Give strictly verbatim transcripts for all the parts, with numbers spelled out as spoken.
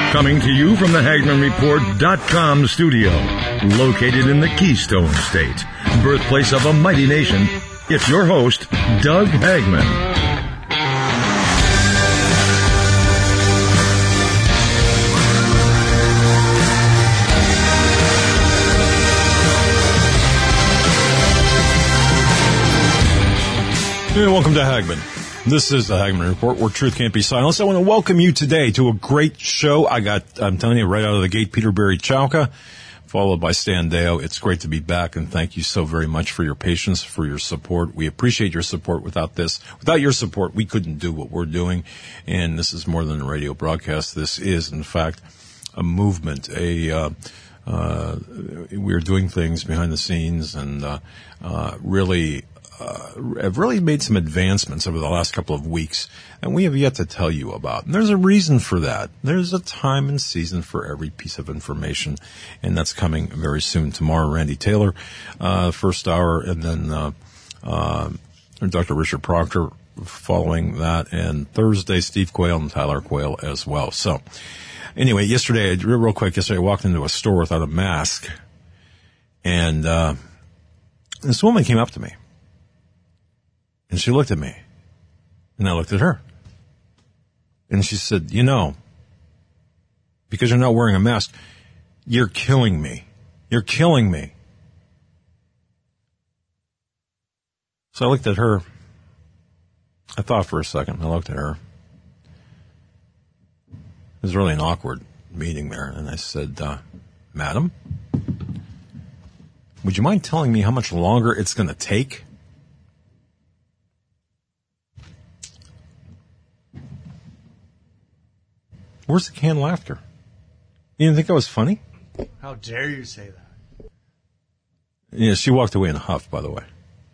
Coming to you from the Hagman Report dot com studio, located in the Keystone State, birthplace of a mighty nation, it's your host, Doug Hagman. Hey, welcome to Hagman. This is the Hagman Report, where truth can't be silenced. I want to welcome you today to a great show. I got, I'm telling you, right out of the gate, Peter Barry Chowka, followed by Stan Deo. It's great to be back, and thank you so very much for your patience, for your support. We appreciate your support. Without this, without your support, we couldn't do what we're doing, and this is more than a radio broadcast. This is, in fact, a movement, a, uh, uh, we're doing things behind the scenes, and, uh, uh, really, Uh, have really made some advancements over the last couple of weeks, and we have yet to tell you about. And there's a reason for that. There's a time and season for every piece of information, and that's coming very soon. Tomorrow, Randy Taylor, uh, first hour, and then uh, uh, Doctor Richard Proctor following that, and Thursday, Steve Quayle and Tyler Quayle as well. So, anyway, yesterday, real quick, yesterday I walked into a store without a mask, and uh, this woman came up to me. And she looked at me, and I looked at her. And she said, you know, because you're not wearing a mask, you're killing me. You're killing me. So I looked at her. I thought for a second. I looked at her. It was really an awkward meeting there. And I said, uh, Madam, would you mind telling me how much longer it's going to take? Where's the canned laughter? You didn't think I was funny? How dare you say that? Yeah, she walked away in a huff, by the way.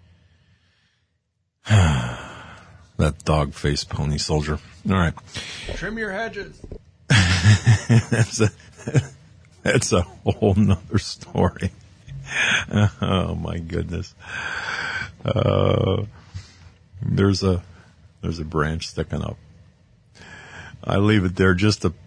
That dog-faced pony soldier. All right. Trim your hedges. that's, a, that's a whole nother story. Oh, my goodness. Uh, there's a there's a branch sticking up. I leave it there just to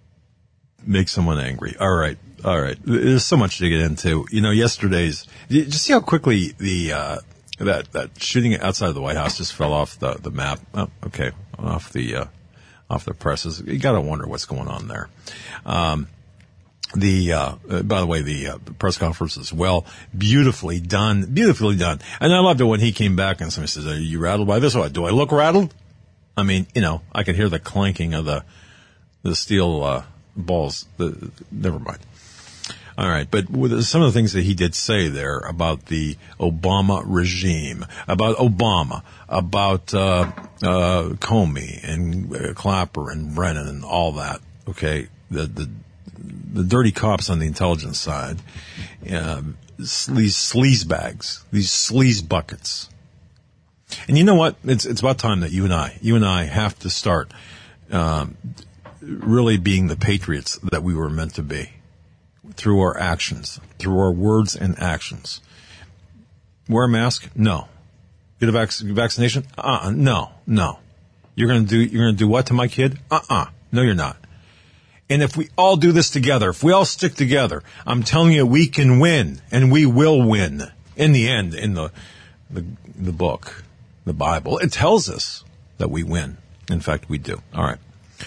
make someone angry. All right. All right. There's so much to get into. You know, yesterday's, just see how quickly the, uh, that, that shooting outside of the White House just fell off the, the map. Oh, okay. Off the, uh, off the presses. You gotta wonder what's going on there. Um, the, uh, by the way, the, uh, press conference as well, beautifully done, beautifully done. And I loved it when he came back and somebody says, are you rattled by this? Or do I look rattled? I mean, you know, I could hear the clanking of the the steel uh, balls. The, never mind. All right, but with some of the things that he did say there about the Obama regime, about Obama, about uh, uh, Comey and uh, Clapper and Brennan and all that. Okay, the the the dirty cops on the intelligence side, uh, these sleaze bags, these sleaze buckets. And you know what? It's it's about time that you and I, you and I have to start um, really being the patriots that we were meant to be through our actions, through our words and actions. Wear a mask? No. Get a vac- vaccination? Uh-uh. No. No. You're gonna do you're gonna do what to my kid? Uh-uh. No, you're not. And if we all do this together, if we all stick together, I'm telling you, we can win, and we will win in the end. In the the, the book. The Bible, it tells us that we win. In fact, we do. All right.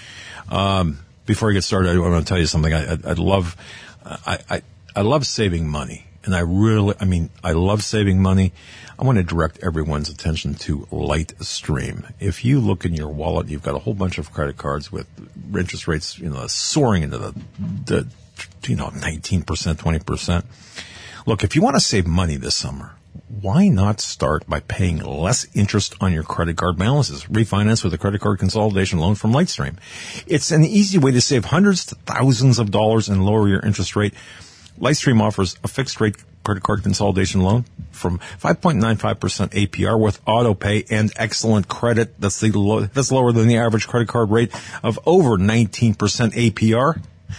Um, before I get started, I want to tell you something. I, I, I love, I, I, I love saving money, and I really, I mean, I love saving money. I want to direct everyone's attention to Lightstream. If you look in your wallet, you've got a whole bunch of credit cards with interest rates, you know, soaring into the, the, you know, nineteen percent, twenty percent. Look, if you want to save money this summer, why not start by paying less interest on your credit card balances? Refinance with a credit card consolidation loan from Lightstream. It's an easy way to save hundreds to thousands of dollars and lower your interest rate. Lightstream offers a fixed rate credit card consolidation loan from five point nine five percent A P R with auto pay and excellent credit. That's the low, that's lower than the average credit card rate of over nineteen percent A P R.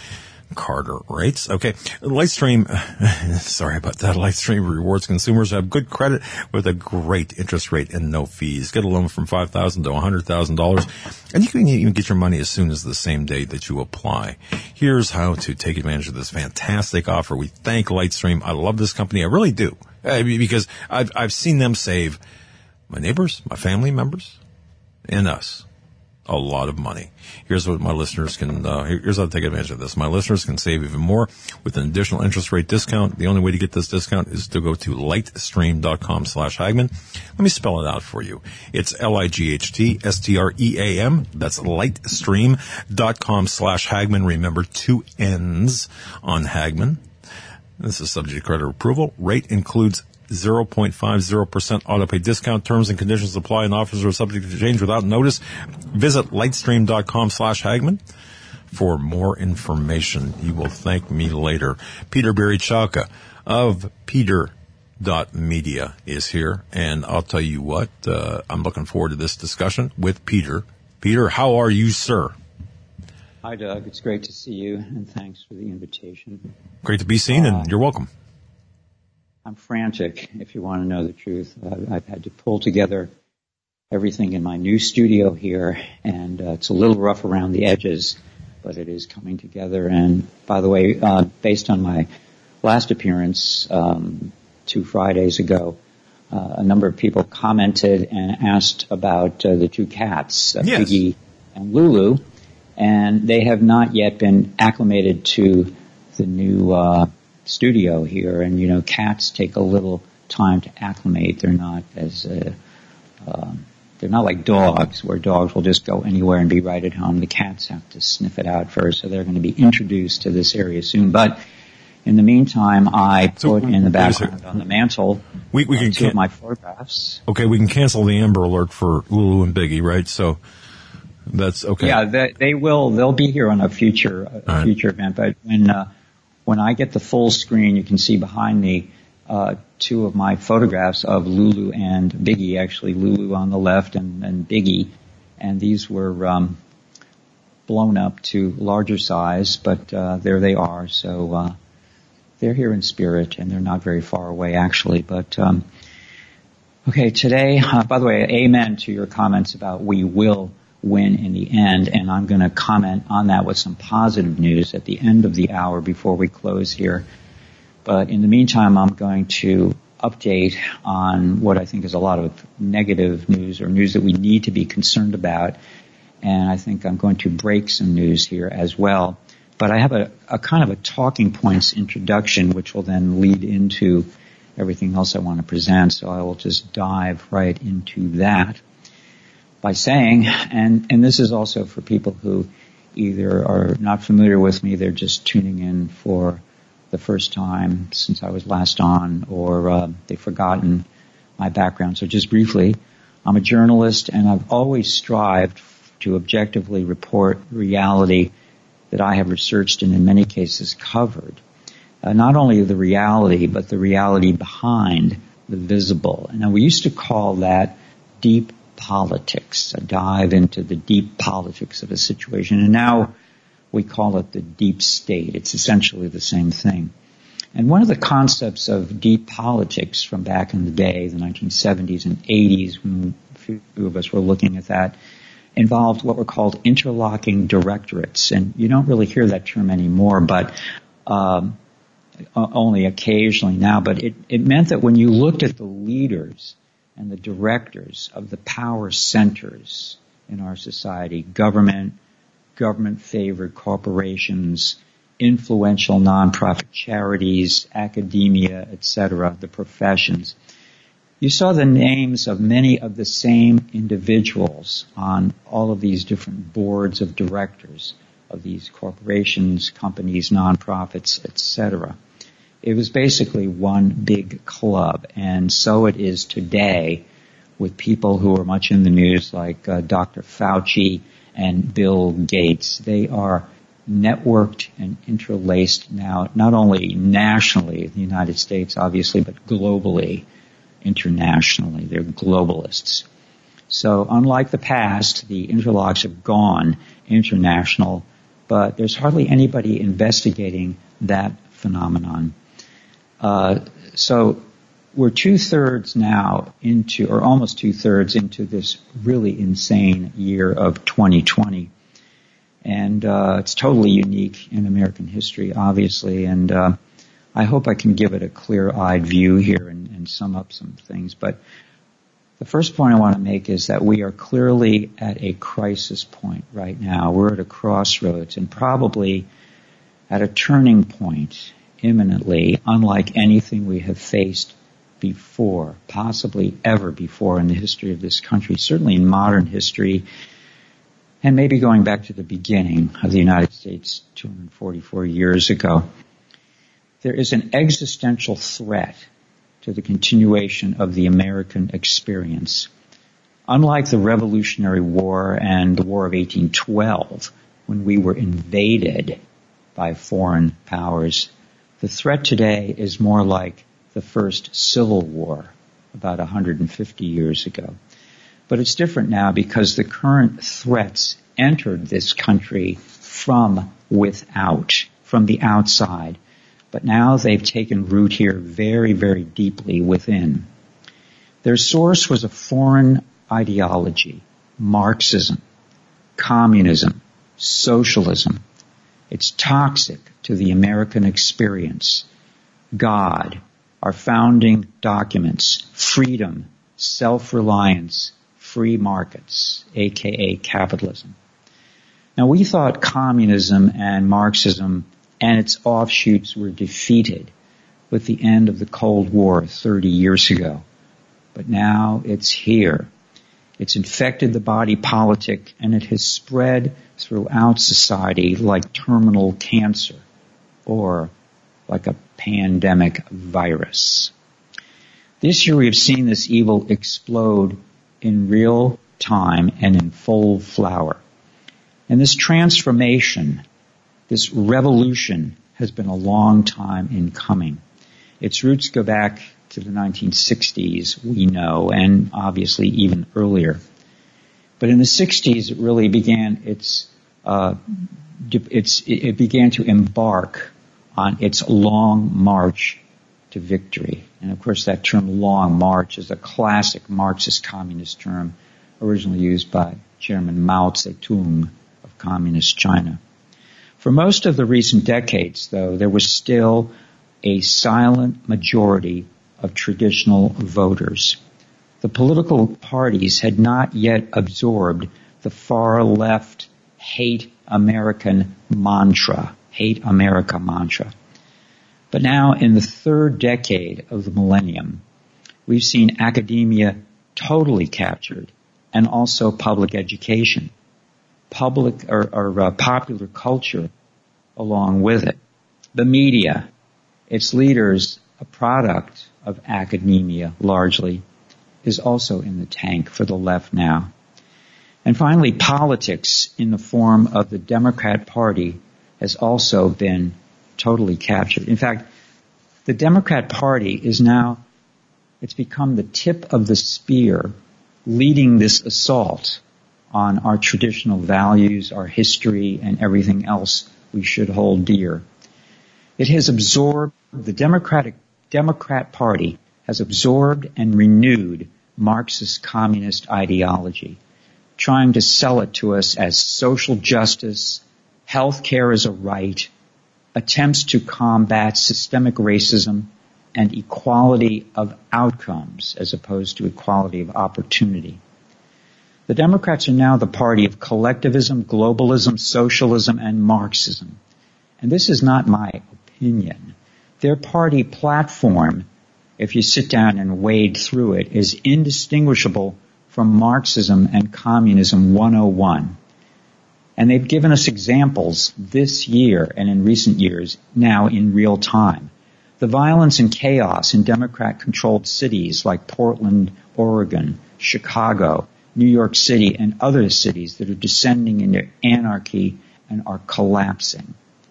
Carter writes, okay, Lightstream, sorry about that, Lightstream rewards consumers who have good credit with a great interest rate and no fees. Get a loan from five thousand dollars to one hundred thousand dollars, and you can even get your money as soon as the same day that you apply. Here's how to take advantage of this fantastic offer. We thank Lightstream. I love this company. I really do, uh, because I've, I've seen them save my neighbors, my family members, and us a lot of money. Here's what my listeners can, uh, here's how to take advantage of this. My listeners can save even more with an additional interest rate discount. The only way to get this discount is to go to lightstream.com slash Hagman. Let me spell it out for you. It's L I G H T S T R E A M. That's lightstream.com slash Hagman. Remember, two N's on Hagman. This is subject to credit approval. Rate includes zero point five zero percent autopay discount. Terms and conditions apply, and offers are subject to change without notice. Visit lightstream.com slash Hagman for more information. You will thank me later. Peter Barichaka of Peter dot media is here, and I'll tell you what, uh, I'm looking forward to this discussion with Peter. Peter, how are you, sir? Hi, Doug. It's great to see you, and thanks for the invitation. Great to be seen, uh, and you're welcome. I'm frantic, if you want to know the truth. I've, I've had to pull together everything in my new studio here, and uh, it's a little rough around the edges, but it is coming together. And by the way, uh, based on my last appearance um, two Fridays ago, uh, a number of people commented and asked about uh, the two cats, uh, yes. Biggie and Lulu, and they have not yet been acclimated to the new uh studio here, and you know, cats take a little time to acclimate. They're not as uh, um, they're not like dogs, where dogs will just go anywhere and be right at home. The cats have to sniff it out first, so they're going to be introduced to this area soon. But in the meantime, I so, put in the background on the mantle we, we can two can- of my photographs. Okay, we can cancel the Amber Alert for Lulu and Biggie, right? So that's okay. Yeah, they, they will. They'll be here on a future a right. future event, but when uh, When I get the full screen, you can see behind me uh, two of my photographs of Lulu and Biggie, actually Lulu on the left and, and Biggie. And these were um, blown up to larger size, but uh, there they are. So uh, they're here in spirit, and they're not very far away, actually. But, um, okay, today, uh, by the way, amen to your comments about we will win in the end, and I'm going to comment on that with some positive news at the end of the hour before we close here. But in the meantime, I'm going to update on what I think is a lot of negative news, or news that we need to be concerned about, and I think I'm going to break some news here as well. But I have a, a kind of a talking points introduction, which will then lead into everything else I want to present, so I will just dive right into that by saying, and, and this is also for people who either are not familiar with me, they're just tuning in for the first time since I was last on, or uh, they've forgotten my background. So just briefly, I'm a journalist, and I've always strived to objectively report reality that I have researched and in many cases covered. Uh, not only the reality, but the reality behind the visible. And now we used to call that deep politics, a dive into the deep politics of a situation. And now we call it the deep state. It's essentially the same thing. And one of the concepts of deep politics from back in the day, the nineteen seventies and eighties, when a few of us were looking at that, involved what were called interlocking directorates. And you don't really hear that term anymore, but um, only occasionally now. But it, it meant that when you looked at the leaders and the directors of the power centers in our society, government, government-favored corporations, influential nonprofit charities, academia, et cetera, the professions, you saw the names of many of the same individuals on all of these different boards of directors of these corporations, companies, nonprofits, et cetera. It was basically one big club, and so it is today with people who are much in the news like uh, Doctor Fauci and Bill Gates. They are networked and interlaced now, not only nationally in the United States, obviously, but globally, internationally. They're globalists. So unlike the past, the interlocks have gone international. but there's hardly anybody investigating that phenomenon. Uh, so we're two-thirds now into, or almost two-thirds into this really insane year of twenty twenty. And uh, it's totally unique in American history, obviously, and uh, I hope I can give it a clear-eyed view here and, and sum up some things. But the first point I want to make is that we are clearly at a crisis point right now. We're at a crossroads and probably at a turning point imminently, unlike anything we have faced before, possibly ever before in the history of this country, certainly in modern history, and maybe going back to the beginning of the United States two hundred forty-four years ago. There is an existential threat to the continuation of the American experience. Unlike the Revolutionary War and the War of eighteen twelve, when we were invaded by foreign powers, the threat today is more like the first Civil War about one hundred fifty years ago. But it's different now because the current threats entered this country from without, from the outside. But now they've taken root here very, very deeply within. Their source was a foreign ideology, Marxism, communism, socialism. It's toxic to the American experience. God, our founding documents, freedom, self-reliance, free markets, aka capitalism. Now we thought communism and Marxism and its offshoots were defeated with the end of the Cold War thirty years ago. But now it's here. It's infected the body politic and it has spread throughout society like terminal cancer or like a pandemic virus. This year we have seen this evil explode in real time and in full flower. And this transformation, this revolution, has been a long time in coming. Its roots go back to the nineteen sixties, we know, and obviously even earlier. But in the sixties, it really began its, uh, its, it began to embark on its long march to victory. And of course that term long march is a classic Marxist communist term originally used by Chairman Mao Zedong of Communist China. For most of the recent decades, though, there was still a silent majority of traditional voters. The political parties had not yet absorbed the far left hate American mantra, hate America mantra. But now in the third decade of the millennium, we've seen academia totally captured and also public education, public or, or uh, popular culture along with it. The media, its leaders, a product of academia largely, is also in the tank for the left now. And finally, politics in the form of the Democrat Party has also been totally captured. In fact, the Democrat Party is now, it's become the tip of the spear leading this assault on our traditional values, our history, and everything else we should hold dear. It has absorbed, the Democratic Democrat Party has absorbed and renewed Marxist communist ideology, trying to sell it to us as social justice, health care is a right, attempts to combat systemic racism, and equality of outcomes as opposed to equality of opportunity. The Democrats are now the party of collectivism, globalism, socialism, and Marxism. And this is not my opinion. Their party platform, if you sit down and wade through it, is indistinguishable from Marxism and Communism one oh one. And they've given us examples this year and in recent years now in real time. The violence and chaos in Democrat-controlled cities like Portland, Oregon, Chicago, New York City, and other cities that are descending into anarchy and are collapsing.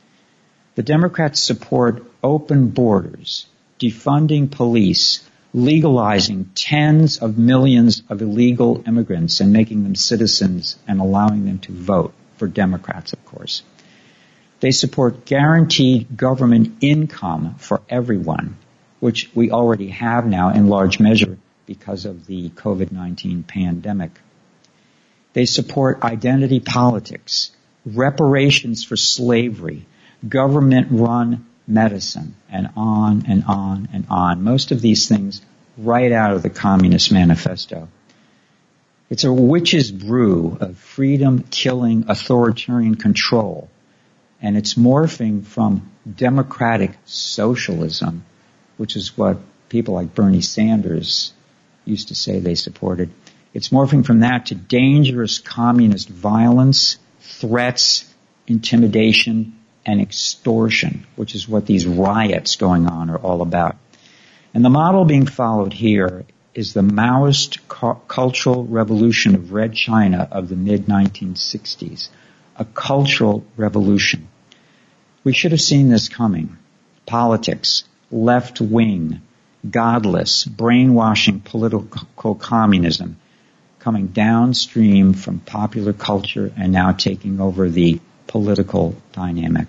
The Democrats support open borders, defunding police, legalizing tens of millions of illegal immigrants and making them citizens and allowing them to vote, for Democrats, of course. They support guaranteed government income for everyone, which we already have now in large measure because of the COVID nineteen pandemic. They support identity politics, reparations for slavery, government-run medicine, and on and on and on. Most of these things right out of the Communist Manifesto. It's a witch's brew of freedom-killing authoritarian control, and it's morphing from democratic socialism, which is what people like Bernie Sanders used to say they supported. It's morphing from that to dangerous communist violence, threats, intimidation, and extortion, which is what these riots going on are all about. And the model being followed here is the Maoist cu- cultural revolution of Red China of the mid nineteen sixties, a cultural revolution. We should have seen this coming. Politics, left wing, godless, brainwashing political communism coming downstream from popular culture and now taking over the political dynamic.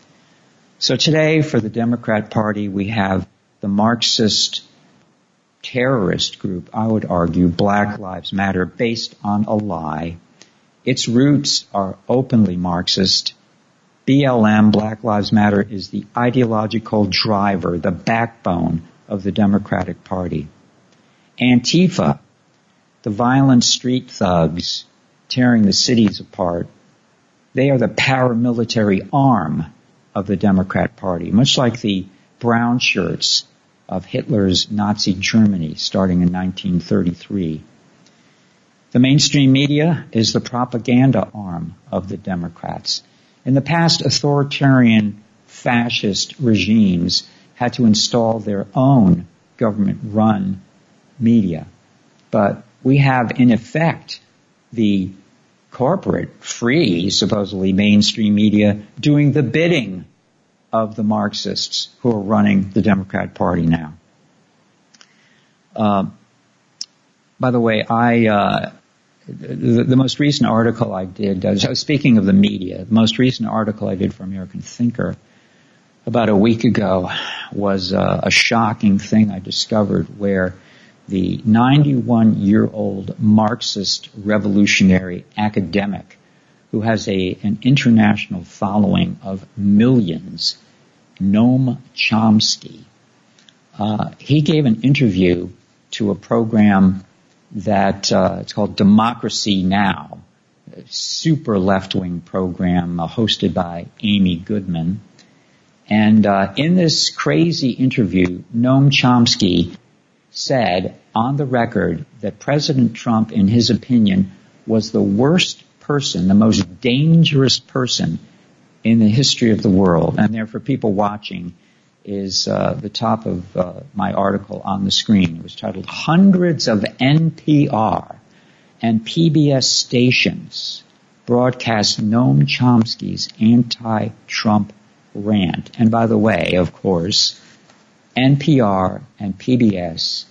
So today, for the Democrat Party, we have the Marxist terrorist group, I would argue, Black Lives Matter, based on a lie. Its roots are openly Marxist. B L M, Black Lives Matter, is the ideological driver, the backbone of the Democratic Party. Antifa, the violent street thugs tearing the cities apart, they are the paramilitary arm of the Democrat Party, much like the brown shirts of Hitler's Nazi Germany starting in nineteen thirty-three. The mainstream media is the propaganda arm of the Democrats. In the past, authoritarian fascist regimes had to install their own government-run media. But we have, in effect, the corporate, free, supposedly mainstream media doing the bidding of the Marxists who are running the Democrat Party now. Uh, by the way, I uh, the, the most recent article I did, uh, speaking of the media, the most recent article I did for American Thinker about a week ago was uh, a shocking thing I discovered where the ninety-one-year-old Marxist revolutionary academic who has a an international following of millions, Noam Chomsky, uh, he gave an interview to a program that uh, it's called Democracy Now!, a super left-wing program uh, hosted by Amy Goodman. And uh, in this crazy interview, Noam Chomsky said on the record that President Trump, in his opinion, was the worst person, the most dangerous person in the history of the world. And there, for people watching, is uh, the top of uh, my article on the screen. It was titled, Hundreds of N P R and P B S stations broadcast Noam Chomsky's anti-Trump rant. And by the way, of course, N P R and P B S,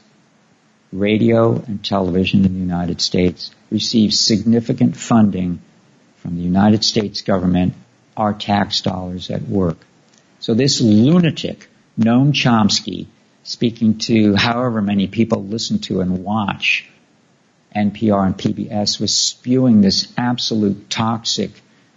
radio and television in the United States, receive significant funding from the United States government, our tax dollars at work. So this lunatic, Noam Chomsky, speaking to however many people listen to and watch N P R and P B S, was spewing this absolute toxic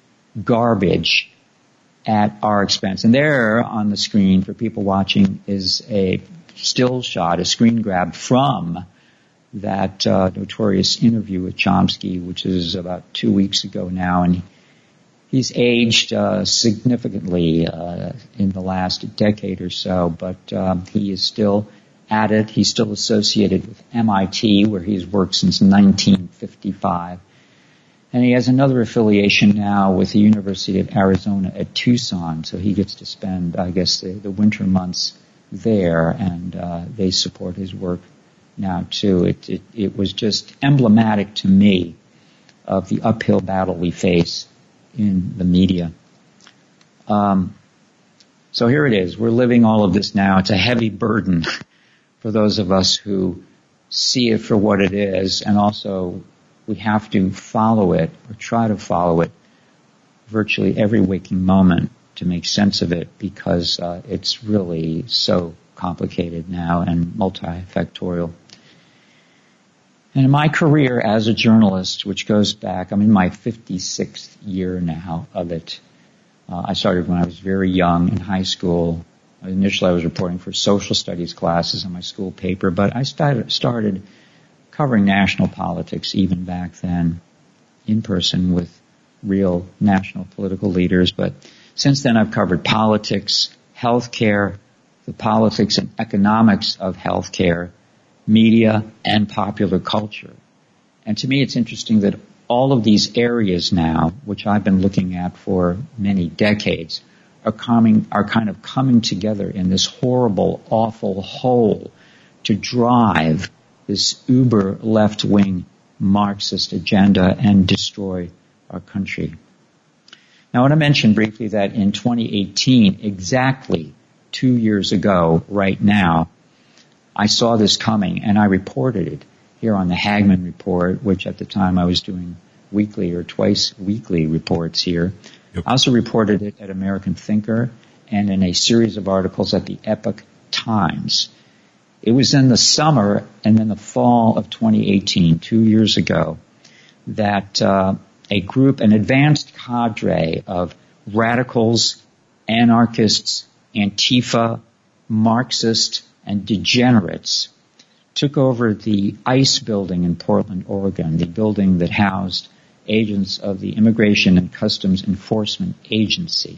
garbage at our expense. And there on the screen for people watching is a still shot, a screen grab from that uh, notorious interview with Chomsky, which is about two weeks ago now. And he's aged uh, significantly uh, in the last decade or so, but um, he is still at it. He's still associated with M I T, where he's worked since nineteen fifty-five. And he has another affiliation now with the University of Arizona at Tucson, so he gets to spend, I guess, the, the winter months there, and uh, they support his work now too. It, it, it was just emblematic to me of the uphill battle we face in the media. Um, so here it is. We're living all of this now. It's a heavy burden for those of us who see it for what it is, and also we have to follow it or try to follow it virtually every waking moment to make sense of it because uh, it's really so complicated now and multifactorial. And in my career as a journalist, which goes back, I'm in my fifty-sixth year now of it. Uh, I started when I was very young in high school. Initially, I was reporting for social studies classes in my school paper, but I started, started covering national politics even back then in person with real national political leaders. But since then, I've covered politics, healthcare, the politics and economics of healthcare, media, and popular culture. And to me, it's interesting that all of these areas now, which I've been looking at for many decades, are coming, are kind of coming together in this horrible, awful whole to drive this uber left-wing Marxist agenda and destroy our country. Now, I want to mention briefly that in twenty eighteen, exactly two years ago, right now, I saw this coming and I reported it here on the Hagmann Report, which at the time I was doing weekly or twice weekly reports here. Yep. I also reported it at American Thinker and in a series of articles at the Epoch Times. It was in the summer and then the fall of twenty eighteen, two years ago, that uh, a group, an advanced cadre of radicals, anarchists, Antifa, Marxist, and degenerates took over the ICE building in Portland, Oregon, the building that housed agents of the Immigration and Customs Enforcement Agency.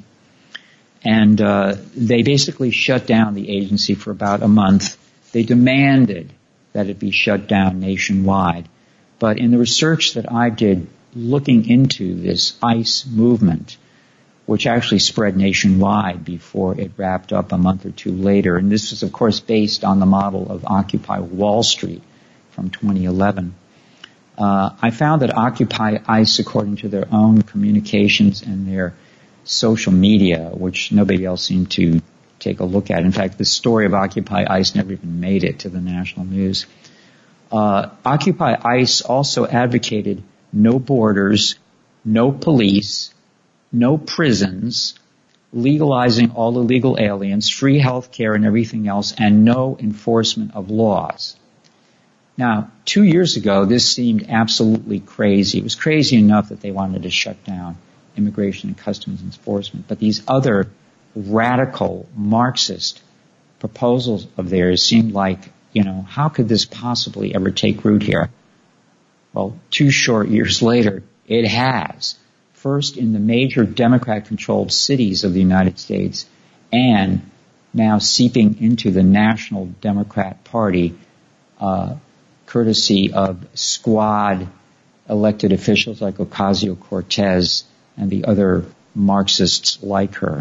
And uh, they basically shut down the agency for about a month. They demanded that it be shut down nationwide. But in the research that I did looking into this ICE movement, which actually spread nationwide before it wrapped up a month or two later, and this was, of course, based on the model of Occupy Wall Street from twenty eleven, uh, I found that Occupy ICE, according to their own communications and their social media, which nobody else seemed to take a look at. In fact, the story of Occupy ICE never even made it to the national news. Uh, Occupy ICE also advocated no borders, no police, no prisons, legalizing all illegal aliens, free health care and everything else, and no enforcement of laws. Now, two years ago, this seemed absolutely crazy. It was crazy enough that they wanted to shut down Immigration and Customs Enforcement. But these other radical Marxist proposals of theirs seemed like, you know, how could this possibly ever take root here? Well, two short years later, it has. First in the major Democrat-controlled cities of the United States, and now seeping into the National Democrat Party, uh, courtesy of squad elected officials like Ocasio-Cortez and the other Marxists like her.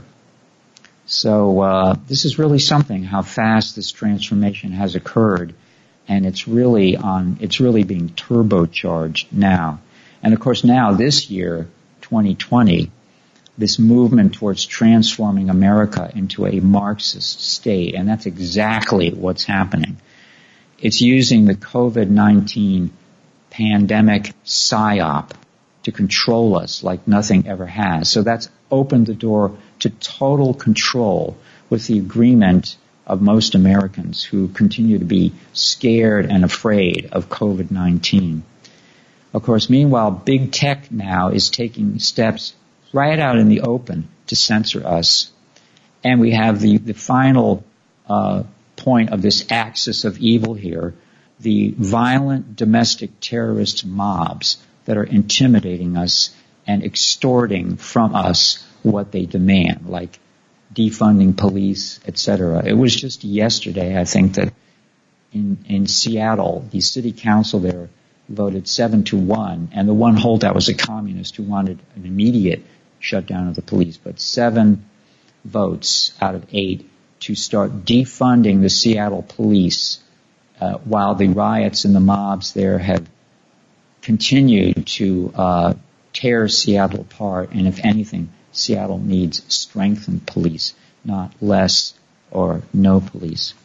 So uh, this is really something, how fast this transformation has occurred, and it's really on. It's really being turbocharged now. And of course, now this year, twenty twenty, this movement towards transforming America into a Marxist state, and that's exactly what's happening. It's using the COVID nineteen pandemic psyop to control us like nothing ever has. So that's opened the door to total control with the agreement of most Americans who continue to be scared and afraid of COVID nineteen. Of course, meanwhile, big tech now is taking steps right out in the open to censor us. And we have the, the final uh, point of this axis of evil here, the violent domestic terrorist mobs that are intimidating us and extorting from us what they demand, like defunding police, et cetera. It was just yesterday, I think, that in, in Seattle, the city council there voted seven to one, and the one holdout was a communist who wanted an immediate shutdown of the police, but seven votes out of eight to start defunding the Seattle police, uh, while the riots and the mobs there have continued to uh, tear Seattle apart, and if anything, Seattle needs strengthened police, not less or no police.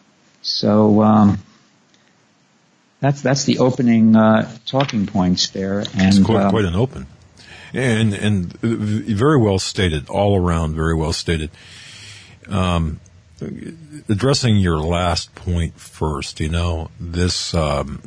So um, that's that's the opening uh, talking points there, and it's quite, um, quite an open. And, and very well stated, all around, very well stated. Um, addressing your last point first, you know, this, um,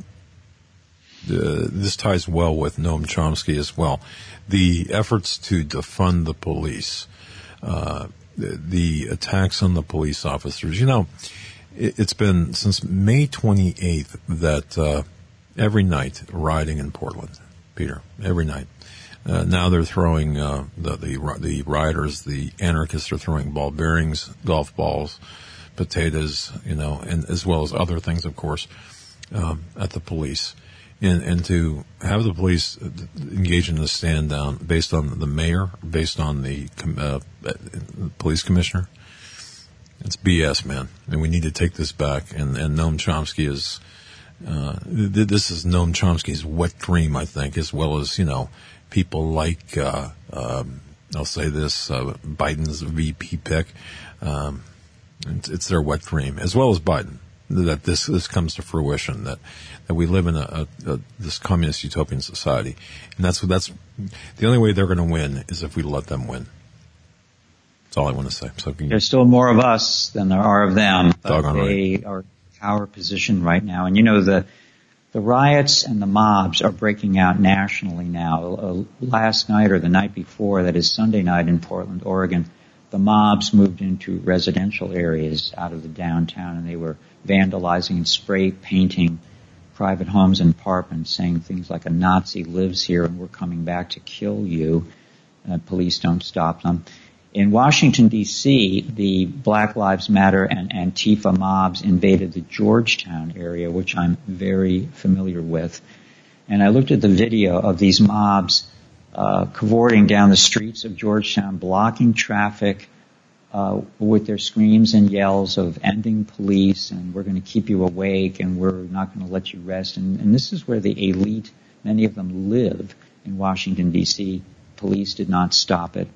uh, this ties well with Noam Chomsky as well. The efforts to defund the police, uh, the, the attacks on the police officers, you know, it, it's been since May twenty-eighth that, uh, every night rioting in Portland, Peter, every night. Uh, now they're throwing, uh, the, the, the rioters, the anarchists are throwing ball bearings, golf balls, potatoes, you know, and as well as other things, of course, um, at the police. And, and to have the police engage in a stand down based on the mayor, based on the, uh, police commissioner, it's B S, man. And we need to take this back. And, and Noam Chomsky is, uh, th- this is Noam Chomsky's wet dream, I think, as well as, you know, people like, uh, um, I'll say this, uh, Biden's V P pick. Um, it's, it's their wet dream, as well as Biden, that this, this comes to fruition, that, that we live in a, a, a this communist utopian society. And that's, that's, the only way they're going to win is if we let them win. That's all I want to say. So can you, there's still more of us than there are of them, but they right. are in power position right now. And you know, the, The riots and the mobs are breaking out nationally now. Uh, last night or the night before, that is Sunday night in Portland, Oregon, the mobs moved into residential areas out of the downtown, and they were vandalizing and spray painting private homes and apartments, saying things like, a Nazi lives here and we're coming back to kill you. Uh, police don't stop them. In Washington, D C, the Black Lives Matter and Antifa mobs invaded the Georgetown area, which I'm very familiar with. And I looked at the video of these mobs uh, cavorting down the streets of Georgetown, blocking traffic uh, with their screams and yells of ending police, and we're going to keep you awake, and we're not going to let you rest. And, and this is where the elite, many of them, live in Washington, D C. Police did not stop it.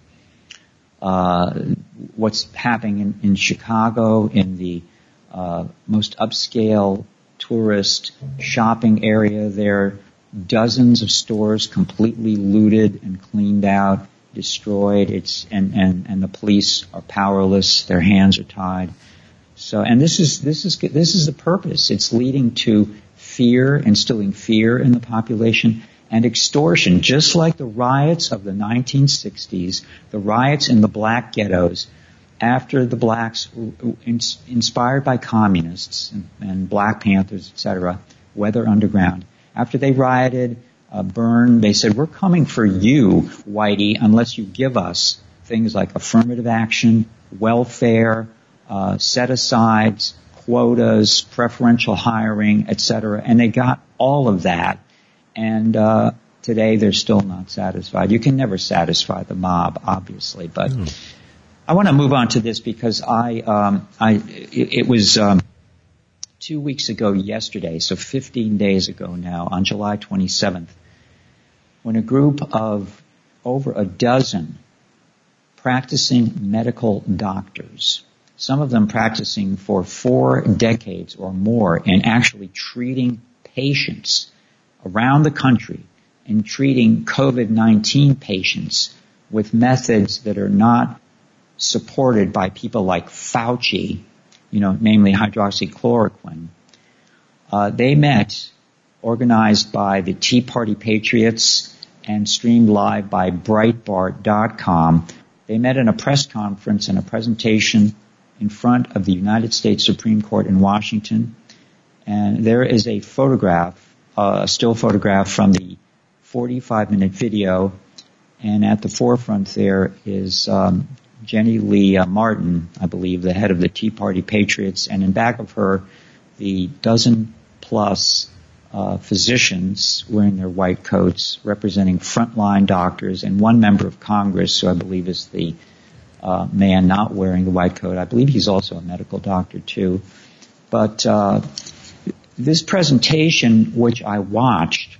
Uh, what's happening in, in Chicago, in the uh, most upscale tourist shopping area, there are dozens of stores completely looted and cleaned out, destroyed. It's and, and, and the police are powerless; their hands are tied. So, and this is this is this is the purpose. It's leading to fear, instilling fear in the population. And extortion, just like the riots of the nineteen sixties, the riots in the black ghettos, after the blacks, inspired by communists and, and Black Panthers, et cetera, Weather Underground, after they rioted, uh, burned, they said, we're coming for you, whitey, unless you give us things like affirmative action, welfare, uh, set-asides, quotas, preferential hiring, et cetera. And they got all of that. And uh today they're still not satisfied. You can never satisfy the mob, obviously. But mm. I want to move on to this because I, um, I, it, it was um, two weeks ago yesterday, so fifteen days ago now, on July twenty-seventh, when a group of over a dozen practicing medical doctors, some of them practicing for four decades or more, and actually treating patients around the country and treating COVID nineteen patients with methods that are not supported by people like Fauci, you know, namely hydroxychloroquine. Uh, they met, organized by the Tea Party Patriots and streamed live by Breitbart dot com. They met in a press conference and a presentation in front of the United States Supreme Court in Washington. And there is a photograph, Uh, a still photograph from the forty-five minute video, and at the forefront there is um, Jenny Lee uh, Martin, I believe, the head of the Tea Party Patriots, and in back of her, the dozen plus uh, physicians wearing their white coats, representing frontline doctors, and one member of Congress, who I believe is the uh, man not wearing the white coat. I believe he's also a medical doctor too, but. Uh, This presentation, which I watched,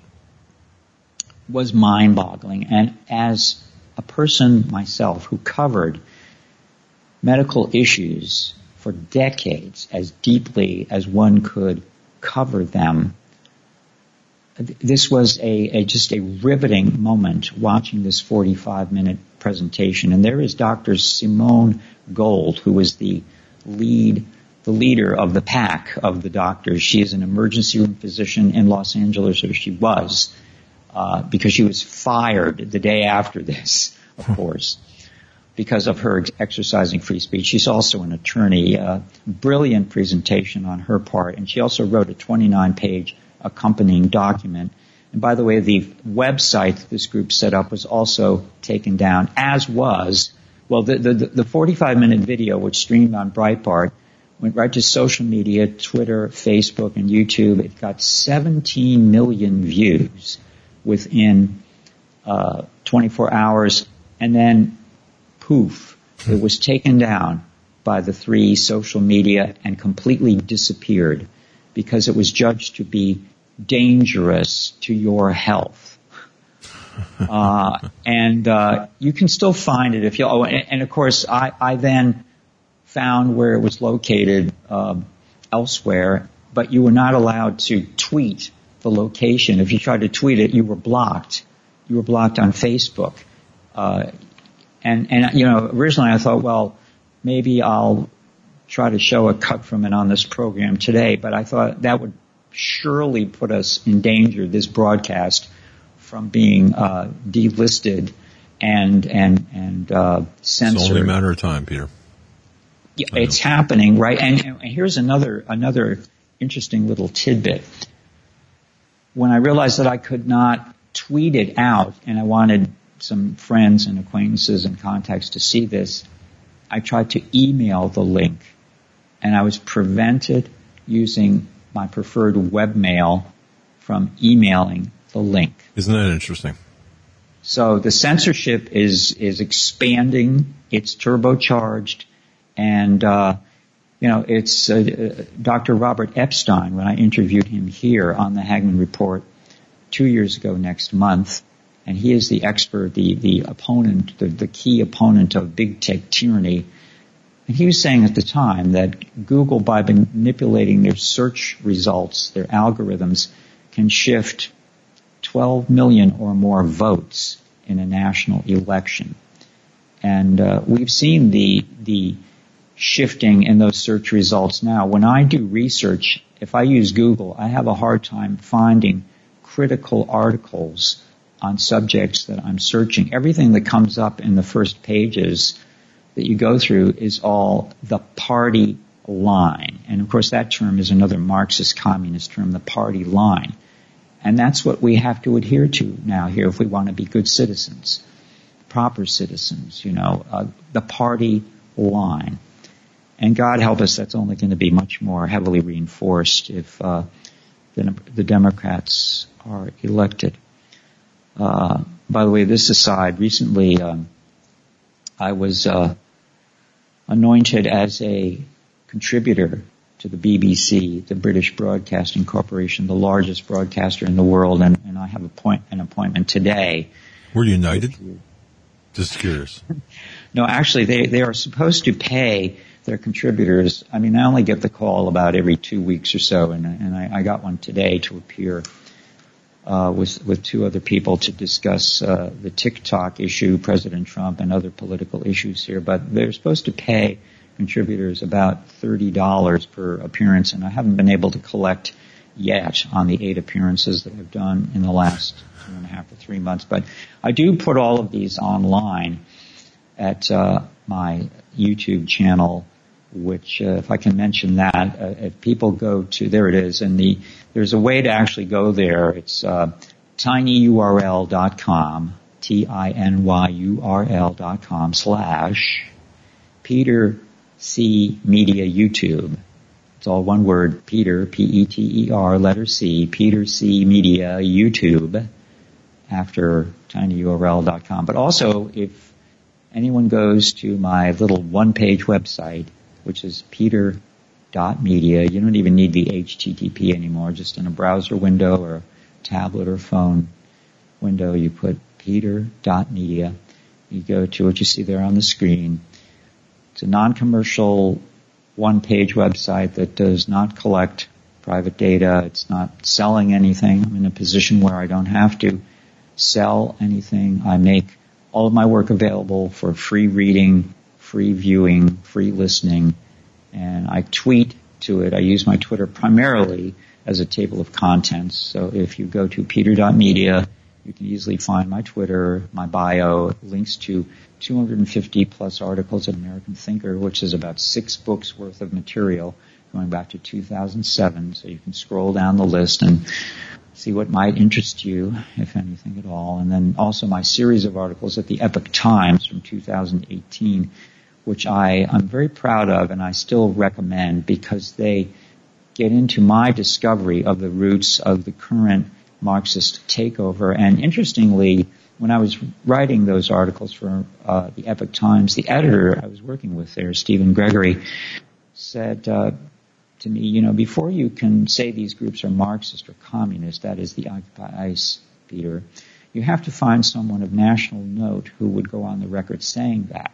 was mind-boggling. And as a person myself who covered medical issues for decades, as deeply as one could cover them, this was a, a just a riveting moment watching this forty-five minute presentation. And there is Doctor Simone Gold, who was the lead, the leader of the pack of the doctors. She is an emergency room physician in Los Angeles, or she was, uh, because she was fired the day after this, of course, because of her exercising free speech. She's also an attorney. Uh, brilliant presentation on her part. And she also wrote a twenty-nine page accompanying document. And by the way, the website that this group set up was also taken down, as was, well, the, the, the forty-five minute video, which streamed on Breitbart, went right to social media, Twitter, Facebook, and YouTube. It got seventeen million views within uh, twenty-four hours. And then, poof, it was taken down by the three social media and completely disappeared because it was judged to be dangerous to your health. Uh, and uh, you can still find it if you. Oh, and, and of course, I, I then found where it was located uh, elsewhere, but you were not allowed to tweet the location. If you tried to tweet it, you were blocked. You were blocked on Facebook. Uh, and and you know, originally I thought, well, maybe I'll try to show a cut from it on this program today, but I thought that would surely put us in danger, this broadcast, from being uh, delisted and and and uh, censored. It's only a matter of time, Peter. Yeah, it's happening, right? And, and here's another another interesting little tidbit. When I realized that I could not tweet it out, and I wanted some friends and acquaintances and contacts to see this, I tried to email the link, and I was prevented using my preferred webmail from emailing the link. Isn't that interesting? So the censorship is is expanding. It's turbocharged, and uh, you know, it's uh, Doctor Robert Epstein. When I interviewed him here on the Hagmann Report two years ago next month, and he is the expert, the the opponent, the, the key opponent of big tech tyranny. And he was saying at the time that Google, by manipulating their search results, their algorithms, can shift twelve million or more votes in a national election. And uh, we've seen the the shifting in those search results now. When I do research, if I use Google, I have a hard time finding critical articles on subjects that I'm searching. Everything that comes up in the first pages that you go through is all the party line. And of course that term is another Marxist communist term, the party line. And that's what we have to adhere to now here if we want to be good citizens, proper citizens, you know, uh, the party line. And God help us, that's only going to be much more heavily reinforced if uh, the, the Democrats are elected. Uh, by the way, this aside, recently um, I was uh, anointed as a contributor to the B B C, the British Broadcasting Corporation, the largest broadcaster in the world, and, and I have a point, an appointment today. Were you knighted? Just curious. No, actually, they, they are supposed to pay their contributors. I mean, I only get the call about every two weeks or so, and, and I, I got one today to appear uh, with with two other people to discuss uh, the TikTok issue, President Trump, and other political issues here. But they're supposed to pay contributors about thirty dollars per appearance, and I haven't been able to collect yet on the eight appearances that I've done in the last two and a half or three months. But I do put all of these online at uh, my YouTube channel, which, uh, if I can mention that, uh, if people go to, there it is, and the there's a way to actually go there. It's uh, tinyurl dot com, T I N Y U R L dot com slash Peter C Media YouTube. It's all one word, Peter, P E T E R, letter C, Peter C Media YouTube, after tinyurl dot com. But also, if anyone goes to my little one-page website, which is peter dot media, you don't even need the H T T P anymore. Just in a browser window or a tablet or phone window, you put peter dot media. You go to what you see there on the screen. It's a non-commercial one-page website that does not collect private data. It's not selling anything. I'm in a position where I don't have to sell anything. I make all of my work available for free reading, free viewing, free listening, and I tweet to it. I use my Twitter primarily as a table of contents. So if you go to peter dot media, you can easily find my Twitter, my bio, links to two hundred fifty plus articles at American Thinker, which is about six books worth of material going back to two thousand seven. So you can scroll down the list and see what might interest you, if anything at all. And then also my series of articles at the Epoch Times from two thousand eighteen, which I, I'm very proud of and I still recommend because they get into my discovery of the roots of the current Marxist takeover. And interestingly, when I was writing those articles for uh, the Epoch Times, the editor I was working with there, Stephen Gregory, said uh, to me, you know, before you can say these groups are Marxist or communist, that is the Occupy ICE, Peter, you have to find someone of national note who would go on the record saying that.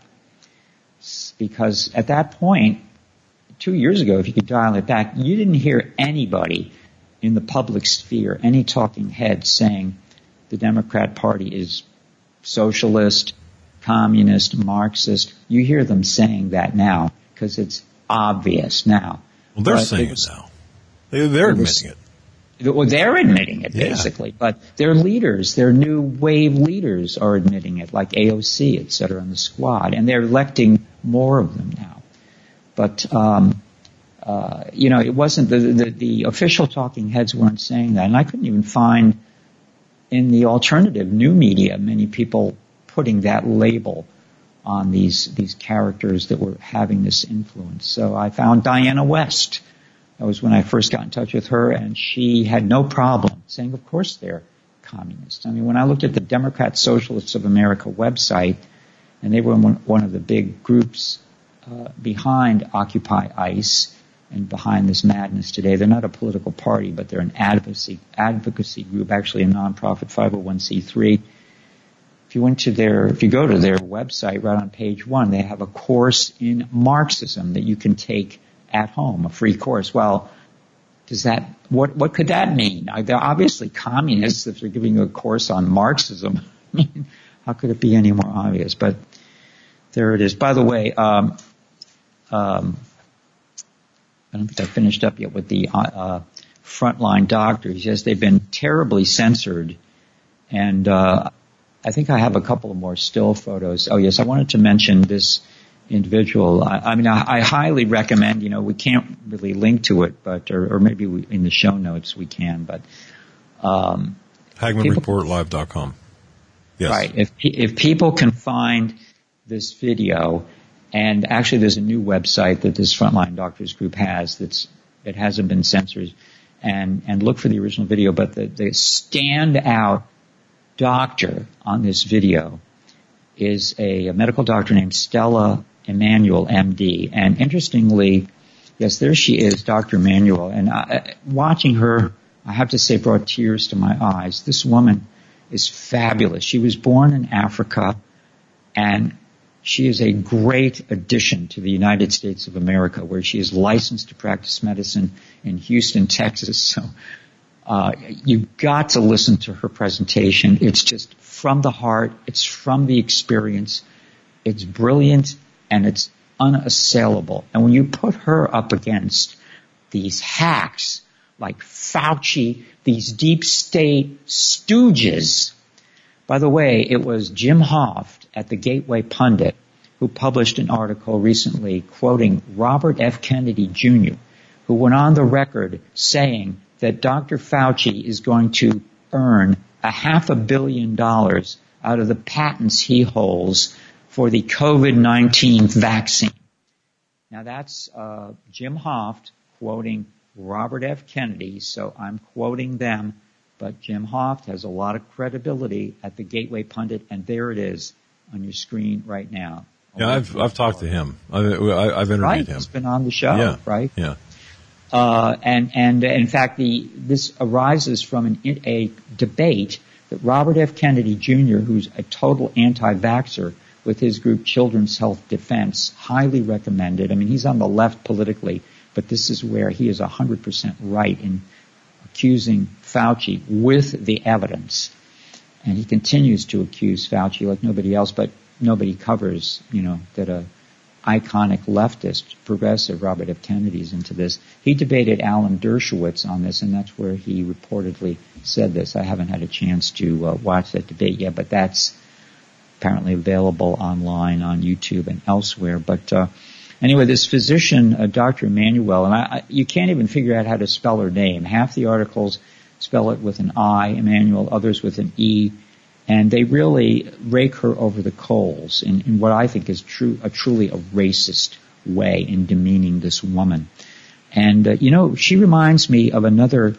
Because at that point, two years ago, if you could dial it back, you didn't hear anybody in the public sphere, any talking head saying the Democrat Party is socialist, communist, Marxist. You hear them saying that now because it's obvious now. Well, they're but saying it, was, it now. They, they're it was, admitting it. Well, they're admitting it, basically. Yeah. But their leaders, their new wave leaders are admitting it, like A O C, et cetera, and the Squad. And they're electing more of them now. But, um, uh, you know, it wasn't, the, the, the official talking heads weren't saying that. And I couldn't even find in the alternative new media many people putting that label on these, these characters that were having this influence. So I found Diana West. That was when I first got in touch with her, and she had no problem saying, of course they're communists. I mean, when I looked at the Democrat Socialists of America website, and they were one of the big groups uh, behind Occupy ICE and behind this madness today. They're not a political party, but they're an advocacy advocacy group, actually a nonprofit five oh one c three. If you went to their, if you go to their website, right on page one, they have a course in Marxism that you can take at home, a free course. Well, does that, what, what could that mean? They're obviously communists if they're giving you a course on Marxism. I mean, how could it be any more obvious? But there it is. By the way, um, um, I don't think I finished up yet with the uh, frontline doctors. Yes, they've been terribly censored. And uh, I think I have a couple of more still photos. Oh, yes, I wanted to mention this individual. I, I mean, I, I highly recommend, you know, we can't really link to it, but, or, or maybe we, in the show notes we can, but, um, Hagmann Report Live dot com. Yes. Right. If, if people can find this video, and actually there's a new website that this Frontline Doctors group has that's, that hasn't been censored, and, and look for the original video, but the, the standout doctor on this video is a, a medical doctor named Stella Emanuel, M D. And interestingly, yes, there she is, Doctor Emanuel. And I, watching her, I have to say, brought tears to my eyes. This woman is fabulous. She was born in Africa, and she is a great addition to the United States of America, where she is licensed to practice medicine in Houston, Texas. So uh, you've got to listen to her presentation. It's just from the heart. It's from the experience. It's brilliant, and it's unassailable. And when you put her up against these hacks like Fauci, these deep state stooges. By the way, it was Jim Hoft at the Gateway Pundit who published an article recently quoting Robert F. Kennedy Junior, who went on the record saying that Doctor Fauci is going to earn a half a billion dollars out of the patents he holds for the COVID nineteen vaccine. Now that's uh, Jim Hoft quoting Robert F. Kennedy, so I'm quoting them, but Jim Hoft has a lot of credibility at the Gateway Pundit, and there it is on your screen right now. Yeah, I've I've talked to him. I, I, I've interviewed right, him. He's been on the show, yeah. right? Yeah. Uh, and and in fact, the this arises from an, a debate that Robert F. Kennedy Junior, who's a total anti-vaxxer, with his group Children's Health Defense, highly recommended. I mean, he's on the left politically, But this is where he is one hundred percent right in accusing Fauci with the evidence. And he continues to accuse Fauci like nobody else, but nobody covers, you know, that a iconic leftist, progressive, Robert F. Kennedy is into this. He debated Alan Dershowitz on this, and that's where he reportedly said this. I haven't had a chance to uh, watch that debate yet, but that's apparently available online on YouTube and elsewhere. But uh, anyway, this physician, uh, Doctor Emanuel, and I, I, you can't even figure out how to spell her name. Half the articles spell it with an I, Emanuel, others with an E, and they really rake her over the coals in, in what I think is true, a truly a racist way in demeaning this woman. And, uh, you know, she reminds me of another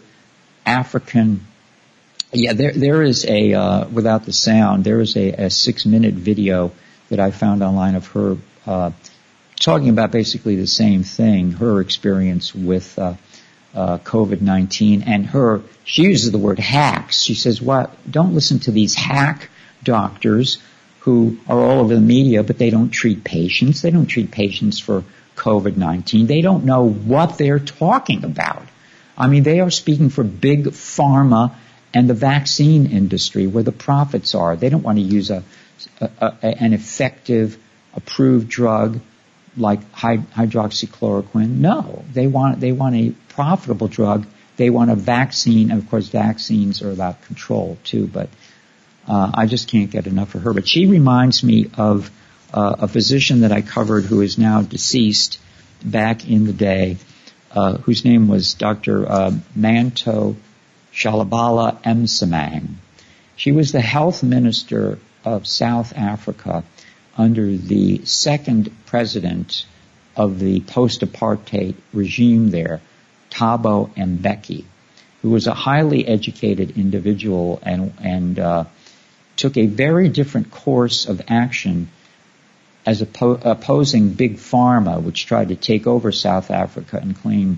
African, yeah, there, there is a, uh, without the sound, there is a, a six-minute video that I found online of her uh, talking about basically the same thing, her experience with uh, uh, COVID nineteen, and her, she uses the word hacks. She says, "What? Don't listen to these hack doctors who are all over the media, but they don't treat patients. They don't treat patients for COVID nineteen. They don't know what they're talking about. I mean, they are speaking for big pharma and the vaccine industry where the profits are. They don't want to use a, a, a an effective, approved drug like hydroxychloroquine. No, they want they want a profitable drug. They want a vaccine, and of course, vaccines are about control too. But uh, I just can't get enough of her. But she reminds me of uh, a physician that I covered who is now deceased back in the day, uh, whose name was Doctor Uh, Manto Shalabala Msimang. She was the health minister of South Africa under the second president of the post-apartheid regime there, Thabo Mbeki, who was a highly educated individual and, and uh, took a very different course of action as oppo- opposing Big Pharma, which tried to take over South Africa and claim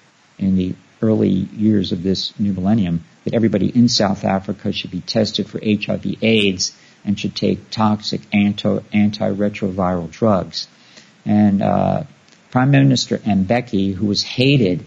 in the early years of this new millennium that everybody in South Africa should be tested for H I V AIDS and should take toxic anti, antiretroviral drugs. And uh, Prime Minister Mbeki, who was hated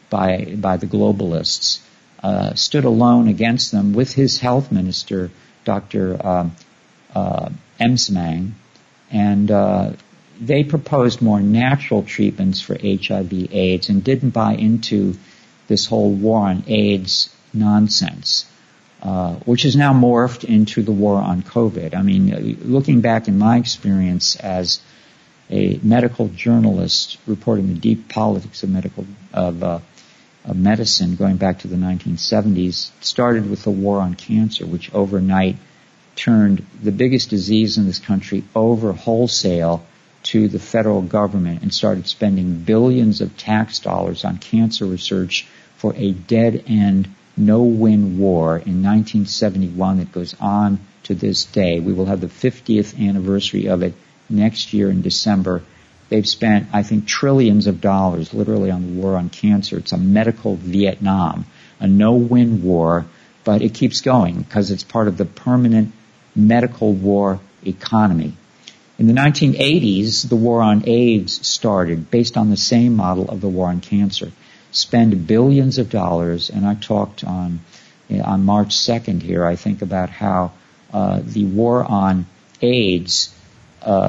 by by the globalists, uh, stood alone against them with his health minister, Doctor Uh, uh, Msimang, and uh, they proposed more natural treatments for H I V AIDS and didn't buy into this whole war on AIDS nonsense. Uh, which has now morphed into the war on COVID. I mean, looking back in my experience as a medical journalist reporting the deep politics of medical of, uh, of medicine, going back to the nineteen seventies, started with the war on cancer, which overnight turned the biggest disease in this country over wholesale to the federal government and started spending billions of tax dollars on cancer research for a dead-end no-win war in nineteen seventy-one that goes on to this day. We will have the fiftieth anniversary of it next year in December. They've spent, I think, trillions of dollars literally on the war on cancer. It's a medical Vietnam, a no-win war, but it keeps going because it's part of the permanent medical war economy. In the nineteen eighties, the war on AIDS started based on the same model of the war on cancer. Spend billions of dollars, and I talked on on March second here, I think, about how uh, the war on AIDS uh,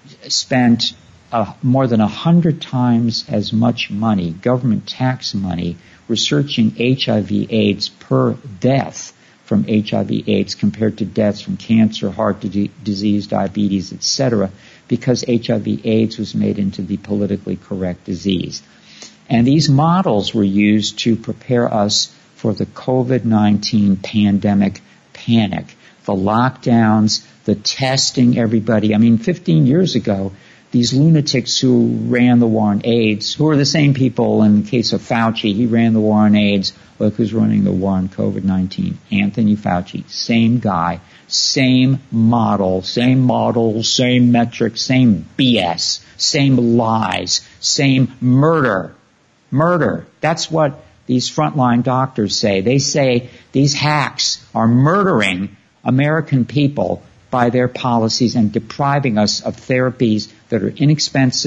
spent uh, more than a hundred times as much money, government tax money, researching H I V AIDS per death from H I V AIDS compared to deaths from cancer, heart di- disease, diabetes, et cetera, because H I V AIDS was made into the politically correct disease. And these models were used to prepare us for the COVID nineteen pandemic panic, the lockdowns, the testing everybody. I mean, fifteen years ago, these lunatics who ran the war on AIDS, who are the same people in the case of Fauci, he ran the war on AIDS. Look who's running the war on COVID nineteen. Anthony Fauci, same guy, same model, same model, same metrics, same B S, same lies, same murder. Murder. That's what these frontline doctors say. They say these hacks are murdering American people by their policies and depriving us of therapies that are inexpensive,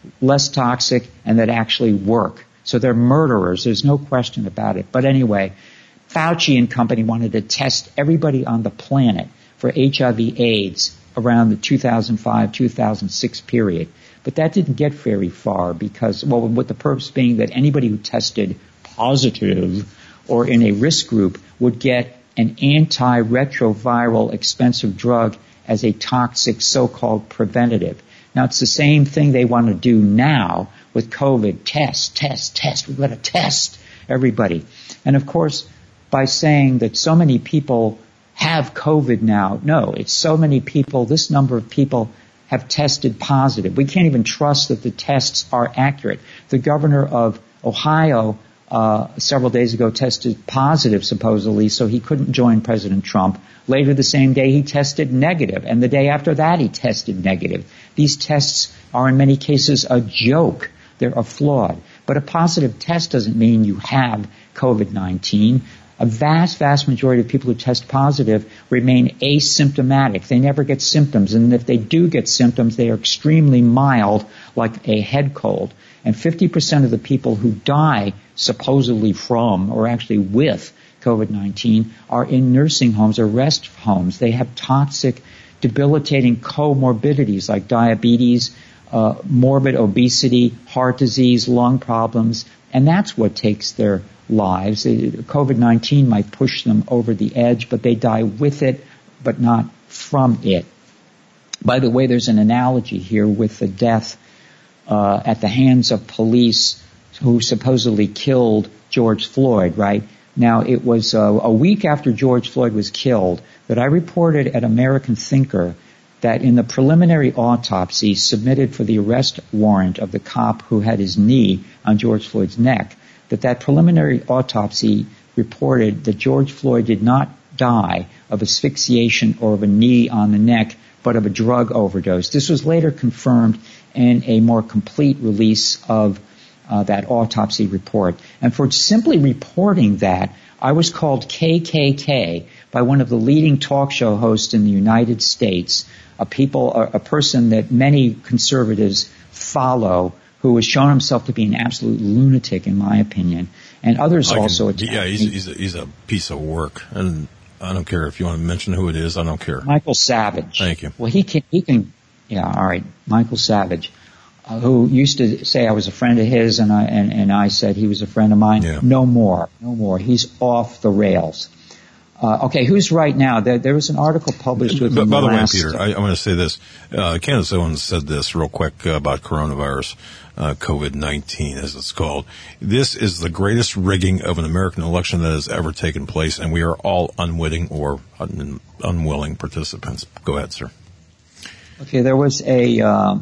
less toxic, and that actually work. So they're murderers. There's no question about it. But anyway, Fauci and company wanted to test everybody on the planet for H I V AIDS around the two thousand five, two thousand six period. But that didn't get very far because, well, with the purpose being that anybody who tested positive or in a risk group would get an antiretroviral expensive drug as a toxic so-called preventative. Now, it's the same thing they want to do now with COVID. Test, test, test. We've got to test everybody. And, of course, by saying that so many people have COVID now, no, it's so many people, this number of people have tested positive. We can't even trust that the tests are accurate. The governor of Ohio uh, several days ago tested positive, supposedly, so he couldn't join President Trump. Later the same day, he tested negative, and the day after that, he tested negative. These tests are in many cases a joke. They're flawed. But a positive test doesn't mean you have COVID nineteen. A vast, vast majority of people who test positive remain asymptomatic. They never get symptoms. And if they do get symptoms, they are extremely mild, like a head cold. And fifty percent of the people who die supposedly from or actually with COVID nineteen are in nursing homes or rest homes. They have toxic, debilitating comorbidities like diabetes, uh, morbid obesity, heart disease, lung problems, and that's what takes their lives. COVID nineteen might push them over the edge, but they die with it, but not from it. By the way, there's an analogy here with the death uh, at the hands of police who supposedly killed George Floyd, right? Now, it was uh, a week after George Floyd was killed that I reported at American Thinker that in the preliminary autopsy submitted for the arrest warrant of the cop who had his knee on George Floyd's neck, that that preliminary autopsy reported that George Floyd did not die of asphyxiation or of a knee on the neck, but of a drug overdose. This was later confirmed in a more complete release of uh, that autopsy report. And for simply reporting that, I was called K K K by one of the leading talk show hosts in the United States, a people, a, a person that many conservatives follow, who has shown himself to be an absolute lunatic, in my opinion, and others I can, also attack Yeah, he's, me. he's, a, he's a piece of work, and I don't care if you want to mention who it is. I don't care. Michael Savage. Thank you. Well, he can, he can, yeah, all right, Michael Savage, uh, who used to say I was a friend of his, and I and, and I said he was a friend of mine. Yeah. No more, no more. He's off the rails. Uh, okay, who's right now? There, there was an article published with By, him by the way, last, Peter, I, I want to say this. Uh, Candace Owens said this real quick uh, about coronavirus, uh, COVID nineteen, as it's called. This is the greatest rigging of an American election that has ever taken place, and we are all unwitting or un- unwilling participants. Go ahead, sir. Okay, there was a, uh,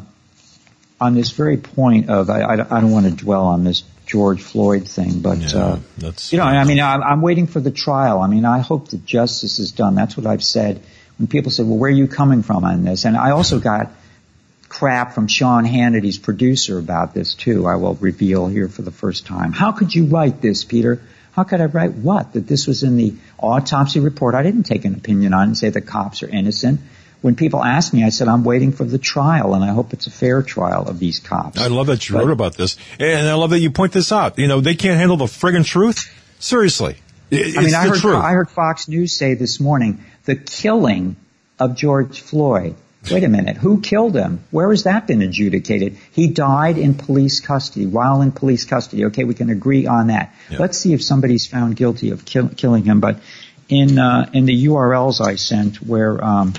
on this very point of, I, I, I don't want to dwell on this George Floyd thing, but, Yeah, uh, that's, you know, I mean, I'm, I'm waiting for the trial. I mean, I hope that justice is done. That's what I've said. When people said, well, where are you coming from on this? And I also got crap from Sean Hannity's producer about this, too. I will reveal here for the first time. How could you write this, Peter? How could I write what? That this was in the autopsy report. I didn't take an opinion on it and say the cops are innocent. When people asked me, I said, I'm waiting for the trial, and I hope it's a fair trial of these cops. I love that you but, wrote about this, and I love that you point this out. You know, they can't handle the friggin' truth. Seriously. It's I mean, I the heard, truth. I heard Fox News say this morning, the killing of George Floyd. Wait a minute. Who killed him? Where has that been adjudicated? He died in police custody, while in police custody. Okay, we can agree on that. Yeah. Let's see if somebody's found guilty of kill, killing him. But in uh, in the U R Ls I sent where um,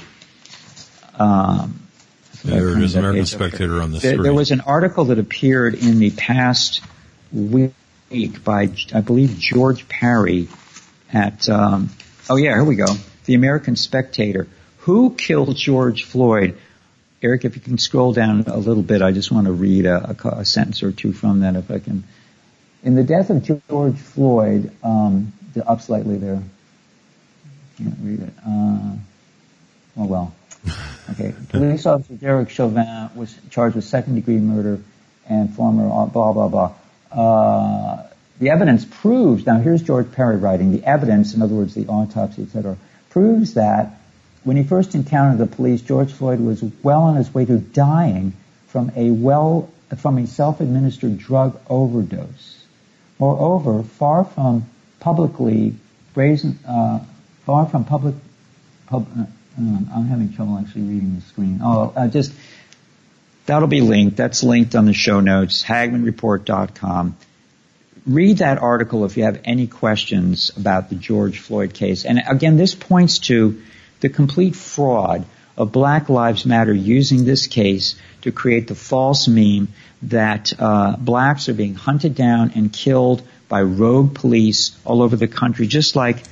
um, There it is, American Spectator on the there, screen. there was an article that appeared in the past week by, I believe, George Parry at, um, oh yeah, here we go, the American Spectator. Who killed George Floyd? Eric, if you can scroll down a little bit, I just want to read a, a, a sentence or two from that if I can. In the death of George Floyd, um, up slightly there. Can't read it. Uh, oh well. Okay. Police officer Derek Chauvin was charged with second-degree murder and former blah, blah, blah. Uh, the evidence proves, now here's George Parry writing, the evidence, in other words, the autopsy, et cetera, proves that when he first encountered the police, George Floyd was well on his way to dying from a well from a self-administered drug overdose. Moreover, far from publicly brazen, uh, far from public, pub, uh, I'm having trouble actually reading the screen. Oh, uh, just, that'll be linked. That's linked on the show notes, Hagmann Report dot com. Read that article if you have any questions about the George Floyd case. And again, this points to the complete fraud of Black Lives Matter using this case to create the false meme that uh, blacks are being hunted down and killed by rogue police all over the country, just like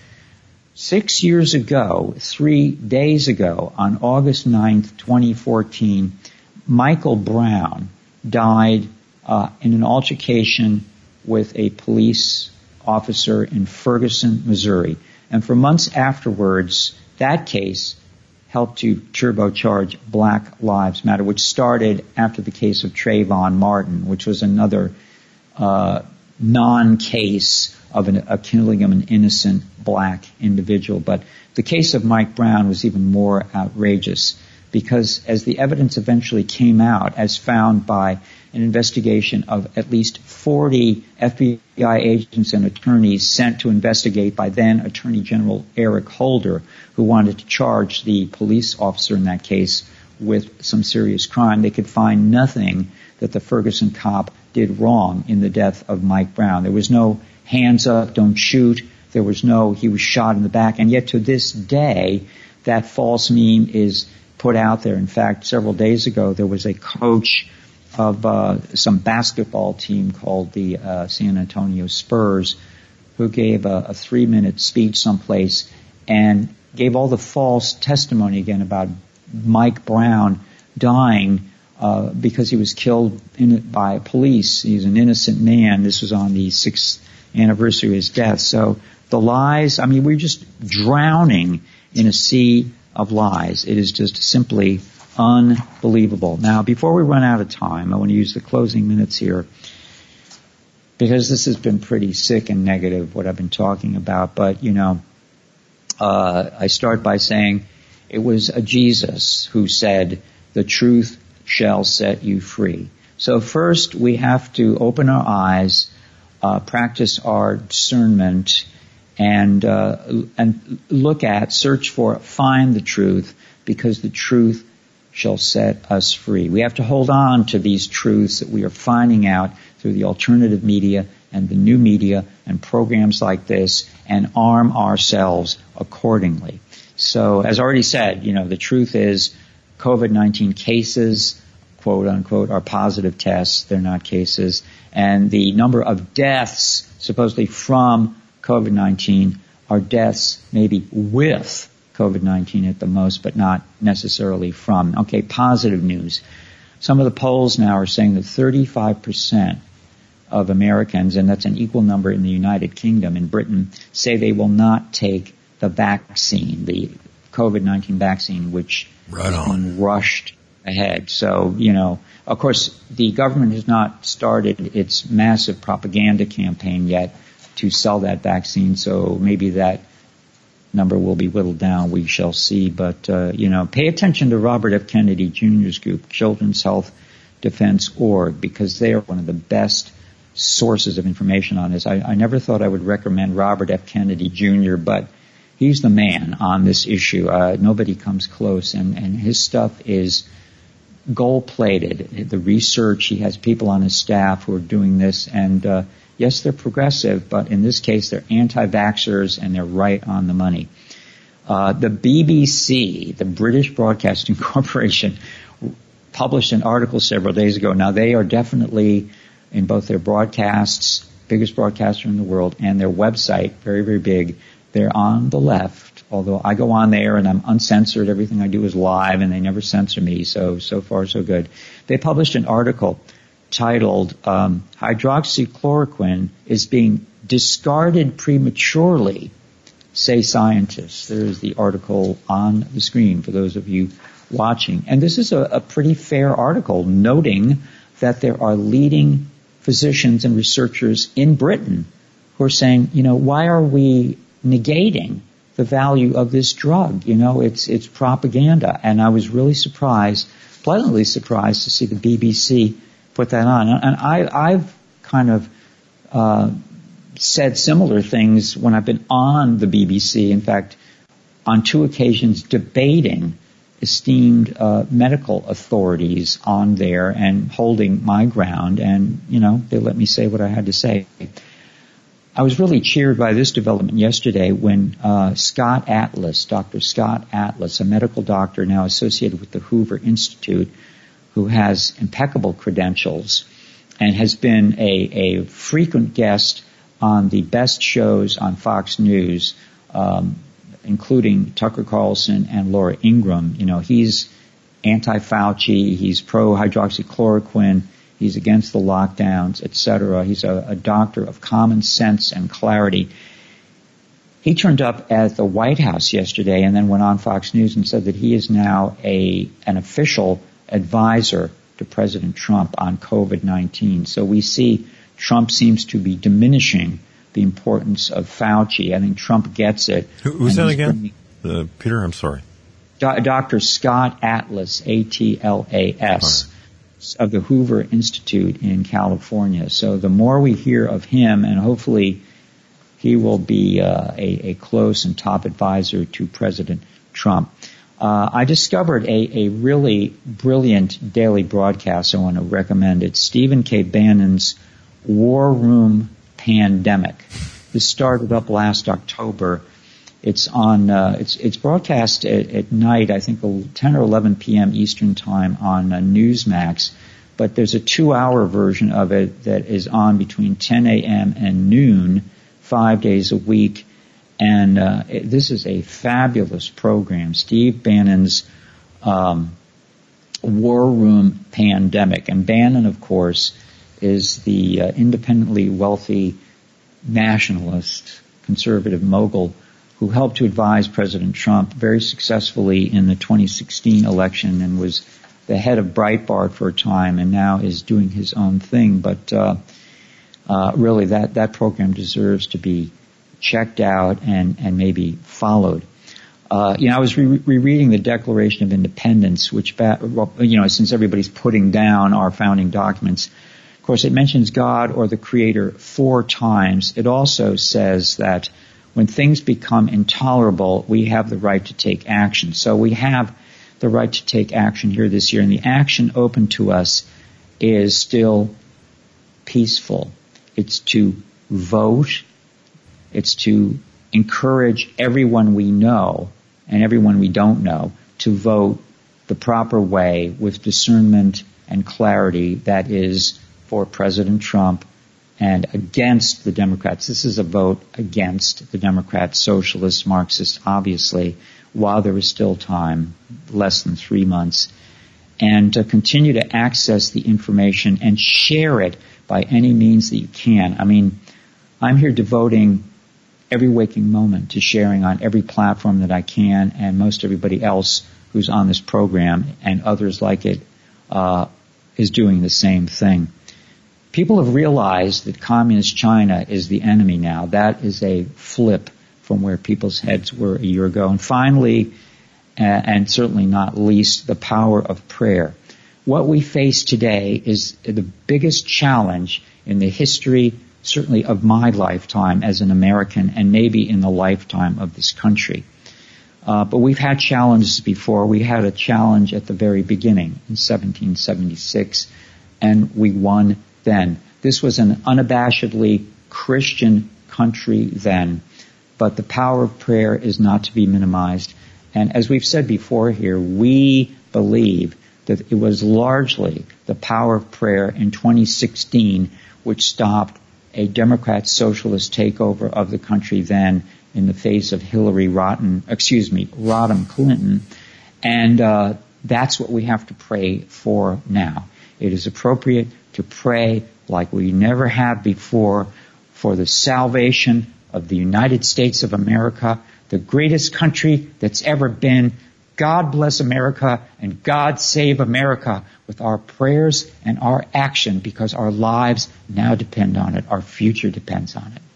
six years ago, three days ago, on August ninth, twenty fourteen, Michael Brown died uh, in an altercation with a police officer in Ferguson, Missouri. And for months afterwards, that case helped to turbocharge Black Lives Matter, which started after the case of Trayvon Martin, which was another uh, non-case of an, a killing of an innocent black individual. But the case of Mike Brown was even more outrageous because as the evidence eventually came out, as found by an investigation of at least forty F B I agents and attorneys sent to investigate by then Attorney General Eric Holder, who wanted to charge the police officer in that case with some serious crime, they could find nothing that the Ferguson cop did wrong in the death of Mike Brown. There was no hands up, don't shoot. There was no, he was shot in the back. And yet to this day, that false meme is put out there. In fact, several days ago, there was a coach of uh, some basketball team called the uh, San Antonio Spurs who gave a, a three-minute speech someplace and gave all the false testimony again about Mike Brown dying uh, because he was killed in, by police. He's an innocent man. This was on the sixth anniversary of his death. So the lies, I mean, we're just drowning in a sea of lies. It is just simply unbelievable. Now, before we run out of time, I want to use the closing minutes here because this has been pretty sick and negative, what I've been talking about. But, you know, uh, I start by saying it was a Jesus who said, the truth shall set you free. So first, we have to open our eyes, uh, practice our discernment, and uh, and look at, search for, find the truth, because the truth shall set us free. We have to hold on to these truths that we are finding out through the alternative media and the new media and programs like this, and arm ourselves accordingly. So, as I already said, you know, the truth is COVID nineteen cases, quote unquote, are positive tests. They're not cases. And the number of deaths supposedly from COVID nineteen are deaths maybe with COVID nineteen at the most, but not necessarily from. Okay, positive news. Some of the polls now are saying that thirty-five percent of Americans, and that's an equal number in the United Kingdom, in Britain, say they will not take the vaccine, the COVID nineteen vaccine, which right has been rushed ahead. So, you know, of course, the government has not started its massive propaganda campaign yet to sell that vaccine, so maybe that number will be whittled down. We shall see. But, uh, you know, pay attention to Robert F. Kennedy Junior's group, Children's Health Defense Org, because they are one of the best sources of information on this. I, I never thought I would recommend Robert F. Kennedy Junior, but he's the man on this issue. Uh, nobody comes close, and, and his stuff is gold-plated. The research, he has people on his staff who are doing this, and uh, yes, they're progressive, but in this case, they're anti-vaxxers, and they're right on the money. Uh, the B B C, the British Broadcasting Corporation, published an article several days ago. Now, they are definitely, in both their broadcasts, biggest broadcaster in the world, and their website, very, very big, they're on the left, although I go on there and I'm uncensored. Everything I do is live, and they never censor me, so, so far, so good. They published an article titled um, Hydroxychloroquine is being discarded prematurely, say scientists. There's the article on the screen for those of you watching. And this is a, a pretty fair article noting that there are leading physicians and researchers in Britain who are saying, you know, why are we negating the value of this drug? You know, it's it's propaganda. And I was really surprised, pleasantly surprised to see the B B C put that on. And I, I've kind of uh, said similar things when I've been on the B B C. In fact, on two occasions debating esteemed uh, medical authorities on there and holding my ground. And, you know, they let me say what I had to say. I was really cheered by this development yesterday when uh, Scott Atlas, Doctor Scott Atlas, a medical doctor now associated with the Hoover Institute, who has impeccable credentials and has been a, a frequent guest on the best shows on Fox News, um, including Tucker Carlson and Laura Ingraham. You know, he's anti-Fauci, he's pro-hydroxychloroquine, he's against the lockdowns, et cetera. He's a, a doctor of common sense and clarity. He turned up at the White House yesterday and then went on Fox News and said that he is now a an official advisor to President Trump on COVID nineteen. So we see Trump seems to be diminishing the importance of Fauci. I think Trump gets it. Who, who's that again? Uh, Peter, I'm sorry. Do- Doctor Scott Atlas, A T L A S, right, of the Hoover Institute in California. So the more we hear of him, and hopefully he will be uh, a, a close and top advisor to President Trump. Uh, I discovered a, a really brilliant daily broadcast I want to recommend. It's Stephen K. Bannon's War Room Pandemic. This started up last October. It's on. Uh, it's it's broadcast at, at night. I think ten or eleven p.m. Eastern time on uh, Newsmax. But there's a two-hour version of it that is on between ten a.m. and noon, five days a week. And uh, it, this is a fabulous program. Steve Bannon's um, War Room Pandemic, and Bannon, of course, is the uh, independently wealthy nationalist conservative mogul who helped to advise President Trump very successfully in the twenty sixteen election and was the head of Breitbart for a time and now is doing his own thing. But uh, uh, really that, that program deserves to be checked out and, and maybe followed. Uh, you know, I was re- rereading the Declaration of Independence, which, ba- well, you know, since everybody's putting down our founding documents, of course, it mentions God or the Creator four times. It also says that when things become intolerable, we have the right to take action. So we have the right to take action here this year, and the action open to us is still peaceful. It's to vote. It's to encourage everyone we know and everyone we don't know to vote the proper way with discernment and clarity that is for President Trump and against the Democrats. This is a vote against the Democrats, socialists, Marxists, obviously, while there is still time, less than three months, and to continue to access the information and share it by any means that you can. I mean, I'm here devoting every waking moment to sharing on every platform that I can, and most everybody else who's on this program and others like it uh, is doing the same thing. People have realized that communist China is the enemy now. That is a flip from where people's heads were a year ago. And finally, uh, and certainly not least, the power of prayer. What we face today is the biggest challenge in the history, certainly of my lifetime as an American, and maybe in the lifetime of this country. Uh, but we've had challenges before. We had a challenge at the very beginning in seventeen seventy-six, and we won then. This was an unabashedly Christian country then, but the power of prayer is not to be minimized. And as we've said before here, we believe that it was largely the power of prayer in twenty sixteen which stopped a Democrat socialist takeover of the country then in the face of Hillary Rotten, excuse me, Rodham Clinton. And uh, that's what we have to pray for now. It is appropriate to pray like we never have before for the salvation of the United States of America, the greatest country that's ever been. God bless America and God save America with our prayers and our action, because our lives now depend on it. Our future depends on it.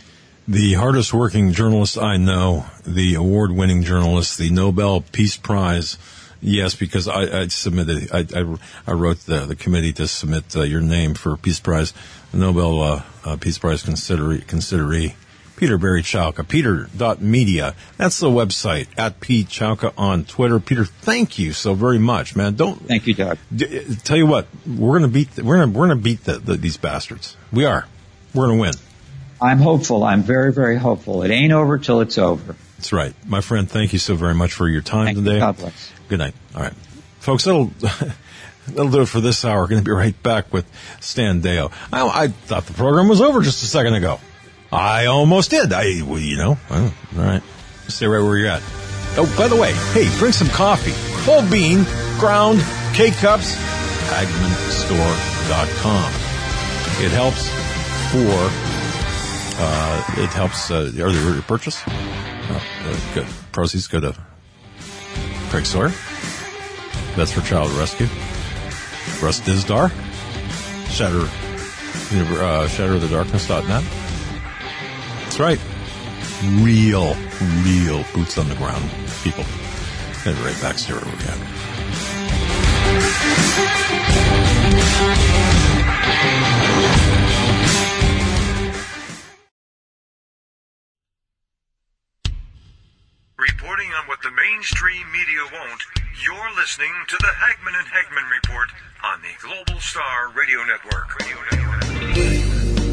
The hardest working journalist I know, the award-winning journalist, the Nobel Peace Prize Yes, because I, I submitted, I, I, I wrote the, the committee to submit uh, your name for Peace Prize, Nobel uh, uh, Peace Prize consideree, consideree, Peter Barry Chowka, peter dot media. That's the website, at Pete Chowka on Twitter. Peter, thank you so very much, man. Don't Thank you, Doug. D- tell you what, we're gonna beat, the, we're gonna, we're gonna beat the, the, these bastards. We are. We're gonna win. I'm hopeful. I'm very, very hopeful. It ain't over till it's over. That's right. My friend, thank you so very much for your time Thank today. You. God bless. Good night. All right. Folks, that'll, that'll do it for this hour. We're going to be right back with Stan Deyo. I, I thought the program was over just a second ago. I almost did. I, well, you know, well, all right. Stay right where you're at. Oh, by the way, hey, drink some coffee. Full bean, ground, K-Cups, Hagman Store dot com. It helps for, uh, it helps, uh, early order purchase. Oh, uh, good. Proceeds go to Craig Sawyer. That's for Child Rescue. Russ Dizdar. Shatter, uh, Shatter of the Darkness dot net. That's right. Real, real boots on the ground people. And right back to where we're at. Reporting on what the mainstream media won't, you're listening to the Hagman and Hagman Report on the Global Star Radio Network. Radio Network.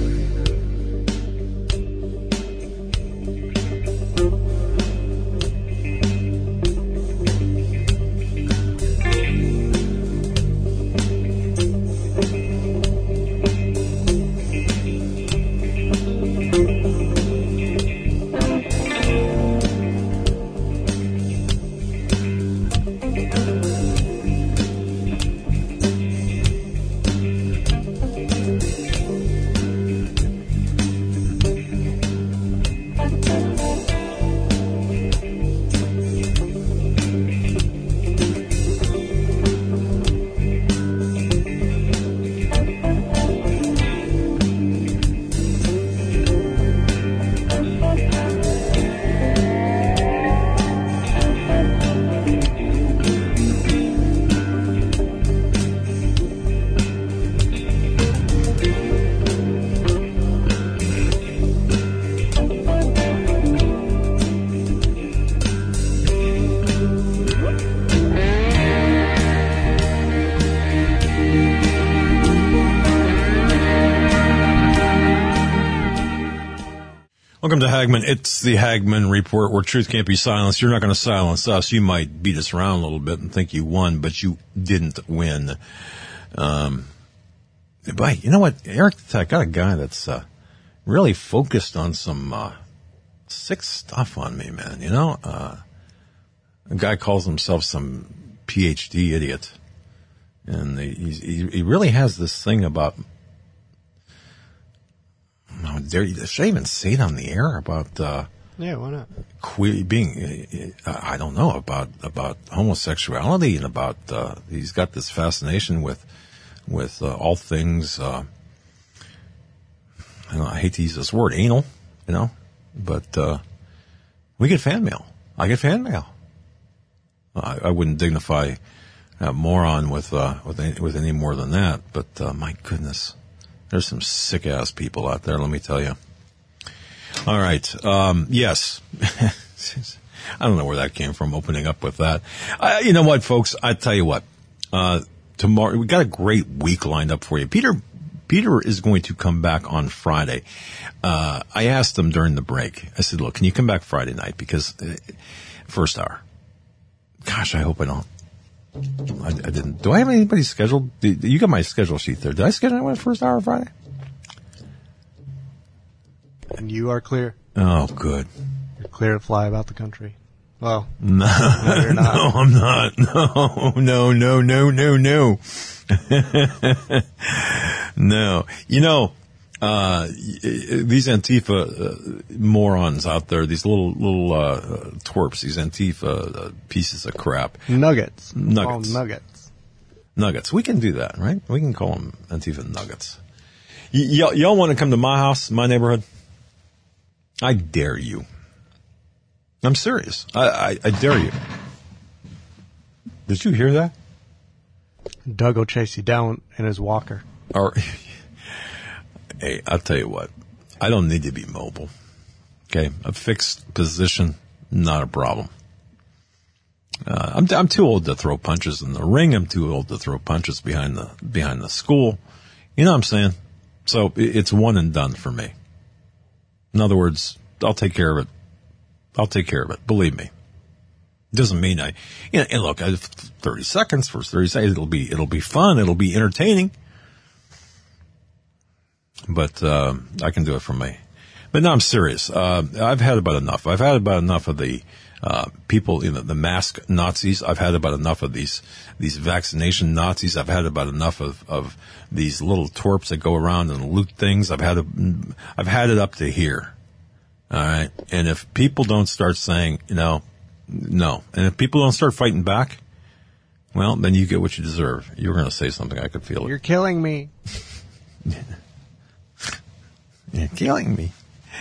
Welcome to Hagman. It's the Hagman Report, where truth can't be silenced. You're not going to silence us. You might beat us around a little bit and think you won, but you didn't win. Um, but you know what? Eric, I got a guy that's uh, really focused on some uh, sick stuff on me, man. You know, uh, a guy calls himself some P H D idiot, and he, he, he really has this thing about. No, dare you, should I even say it on the air about, uh, yeah, why not? Queer, being, uh, I don't know, about, about homosexuality and about, uh, he's got this fascination with, with, uh, all things, uh, I, don't know, I hate to use this word, anal, you know, but, uh, we get fan mail. I get fan mail. I, I wouldn't dignify a moron with, uh, with any, with any more than that, but, uh, my goodness. There's some sick-ass people out there, let me tell you. All right. Um, yes. I don't know where that came from, opening up with that. Uh, you know what, folks? I tell you what. Uh, tomorrow, we got a great week lined up for you. Peter, Peter is going to come back on Friday. Uh, I asked him during the break. I said, look, can you come back Friday night? Because, uh, first hour. Gosh, I hope I don't. I, I didn't. Do I have anybody scheduled? You got my schedule sheet there. Did I schedule anyone first hour Friday? And you are clear. Oh, good. You're clear to fly about the country. Well, no, no, you're not. No, I'm not. No, no, no, no, no, no. No. You know, uh, these Antifa uh, morons out there, these little, little, uh, twerps, these Antifa uh, pieces of crap. Nuggets. Nuggets. Call them nuggets. Nuggets. We can do that, right? We can call them Antifa nuggets. Y- y'all, y'all want to come to my house, my neighborhood? I dare you. I'm serious. I, I, I dare you. Did you hear that? Doug will chase you down in his walker. Or, hey, I'll tell you what. I don't need to be mobile. Okay, a fixed position, not a problem. Uh, I'm I'm too old to throw punches in the ring. I'm too old to throw punches behind the behind the school. You know what I'm saying? So it's one and done for me. In other words, I'll take care of it. I'll take care of it. Believe me. Doesn't mean I, you know, and look, I have thirty seconds, first thirty seconds, it'll be, it'll be fun, it'll be entertaining. But, um, I can do it for me. But no, I'm serious. Uh, I've had about enough. I've had about enough of the, uh, people, you know, the mask Nazis. I've had about enough of these, these vaccination Nazis. I've had about enough of, of these little twerps that go around and loot things. I've had, a, I've had it up to here. All right. And if people don't start saying, you know, no. And if people don't start fighting back, well, then you get what you deserve. You were going to say something. I could feel it. You're killing me. You're killing me.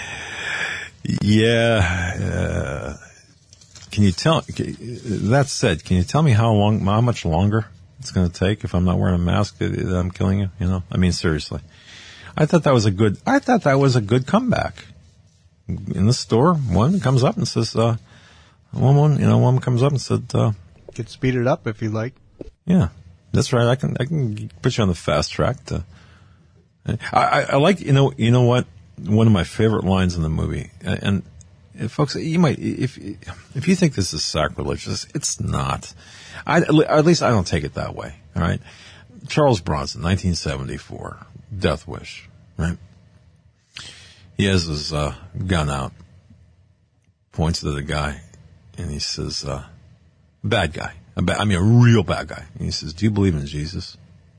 Yeah. Uh, can you tell, that said, can you tell me how long, how much longer it's going to take if I'm not wearing a mask that I'm killing you? You know, I mean, seriously. I thought that was a good, I thought that was a good comeback. In the store, one comes up and says, uh, Woman, you know, woman comes up and said, uh, could speed it up if you like. Yeah, that's right. I can, I can put you on the fast track to, I, I, I like, you know, you know what? One of my favorite lines in the movie, and, and folks, you might, if, if you think this is sacrilegious, it's not. I, at least I don't take it that way. All right. Charles Bronson, nineteen seventy-four, Death Wish, right? He has his, uh, gun out, points to the guy. And he says, uh, bad guy. A ba- I mean, a real bad guy. And he says, do you believe in Jesus?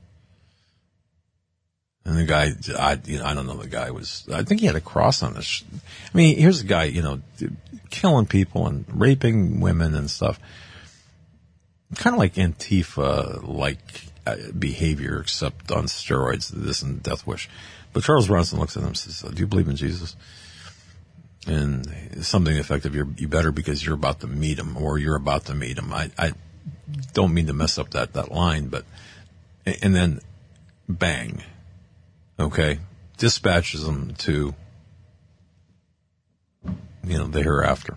And the guy, I, you know, I don't know, the guy was, I think he had a cross on his, sh- I mean, here's a guy, you know, killing people and raping women and stuff. Kind of like Antifa-like uh, behavior, except on steroids, this and Death Wish. But Charles Bronson looks at him and says, do you believe in Jesus? And something effective, you're, you better because you're about to meet him, or you're about to meet him. I, I don't mean to mess up that, that line, but, and then bang, okay, dispatches them to, you know, the hereafter.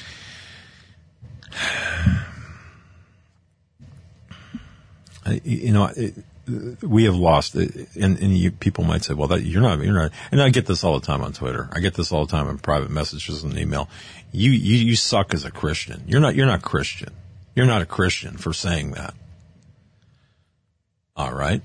I, you know, it, we have lost, and, and you, people might say, well, that, you're not, you're not, and I get this all the time on Twitter. I get this all the time in private messages and email. You, you, you suck as a Christian. You're not, you're not Christian. You're not a Christian for saying that. All right.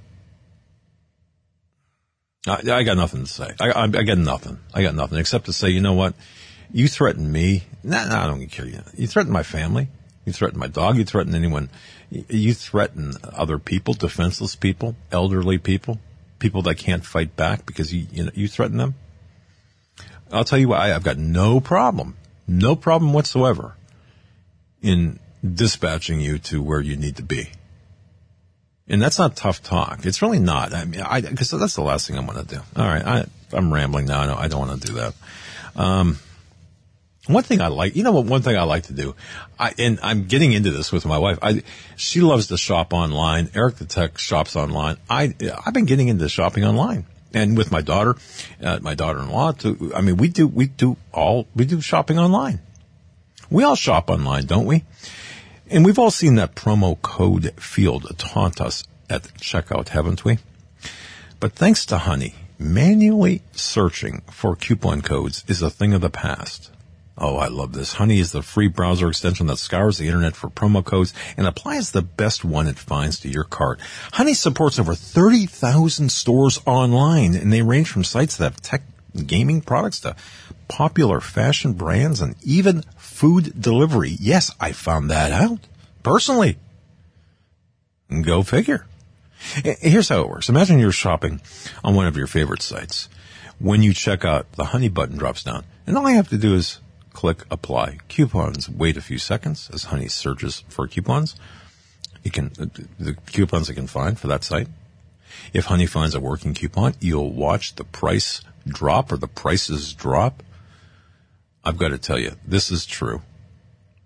I, I got nothing to say. I, I, I got nothing. I got nothing except to say, you know what? You threaten me. Nah, nah, I don't care. You, you threaten my family. You threaten my dog. You threaten anyone. You threaten other people, defenseless people, elderly people, people that can't fight back because you, you know, you threaten them. I'll tell you what, I, I've got no problem, no problem whatsoever in dispatching you to where you need to be. And that's not tough talk. It's really not. I mean, I, cause that's the last thing I'm going to do. All right. I, I'm rambling now. I know I don't want to do that. Um, One thing I like, you know what, one thing I like to do, I, and I'm getting into this with my wife, I, she loves to shop online. Eric the Tech shops online. I, I've been getting into shopping online. And with my daughter, uh, my daughter-in-law, too, I mean, we do, we do all, we do shopping online. We all shop online, don't we? And we've all seen that promo code field taunt us at checkout, haven't we? But thanks to Honey, manually searching for coupon codes is a thing of the past. Oh, I love this. Honey is the free browser extension that scours the internet for promo codes and applies the best one it finds to your cart. Honey supports over thirty thousand stores online, and they range from sites that have tech gaming products to popular fashion brands and even food delivery. Yes, I found that out personally. Go figure. Here's how it works. Imagine you're shopping on one of your favorite sites. When you check out, the Honey button drops down, and all I have to do is click apply coupons. Wait a few seconds as Honey searches for coupons. It can, the coupons it can find for that site. If Honey finds a working coupon, you'll watch the price drop or the prices drop. I've got to tell you, this is true.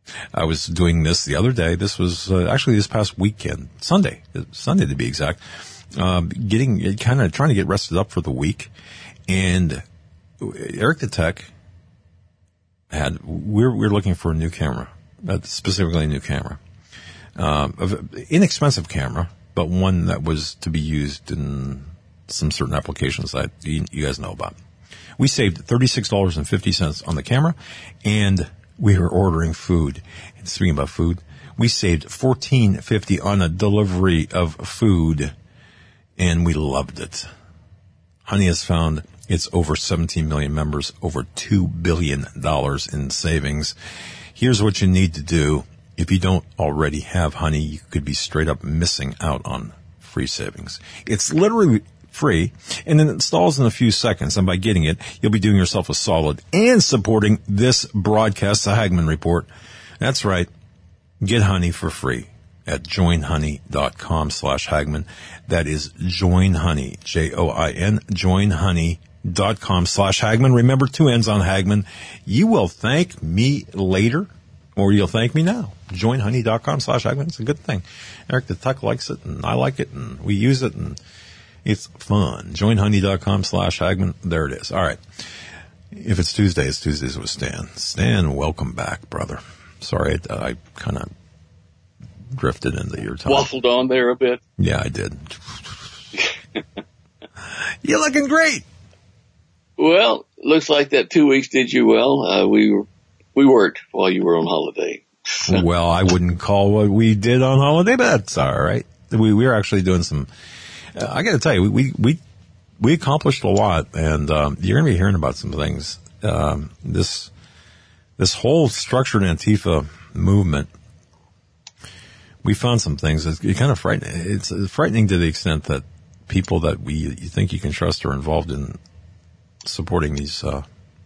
I was doing this the other day. This was uh, actually this past weekend, Sunday, Sunday to be exact. Um, getting kind of trying to get rested up for the week, and Eric the Tech had we're we're looking for a new camera, uh, specifically a new camera, um, inexpensive camera, but one that was to be used in some certain applications that you, you guys know about. We saved thirty-six dollars and fifty cents on the camera, and we were ordering food. And speaking about food, we saved fourteen fifty on a delivery of food, and we loved it. Honey has found its over seventeen million members, over two billion dollars in savings. Here's what you need to do. If you don't already have Honey, you could be straight up missing out on free savings. It's literally free, and it installs in a few seconds, and by getting it, you'll be doing yourself a solid and supporting this broadcast, the Hagmann Report. That's right. Get Honey for free at joinhoney.com slash Hagmann. That is joinhoney, J O I N, joinhoney.com slash Hagmann. Remember, two N's on Hagmann. You will thank me later, or you'll thank me now. joinhoney.com slash Hagmann. It's a good thing. Eric the Tech likes it, and I like it, and we use it, and it's fun. joinhoney.com slash Hagmann. There it is. All right. If it's Tuesday, it's Tuesdays with Stan. Stan, welcome back, brother. Sorry, I, I kind of drifted into your time. Waffled on there a bit. Yeah, I did. You're looking great. Well, looks like that two weeks did you well. Uh, we were, we worked while you were on holiday. Well, I wouldn't call what we did on holiday, but that's all right. We, we were actually doing some... Uh, I got to tell you, we, we, we, we accomplished a lot, and, um, you're going to be hearing about some things. Um, this, this whole structured Antifa movement, we found some things that it's kind of frightening. It's frightening to the extent that people that we, you think you can trust are involved in supporting these, uh,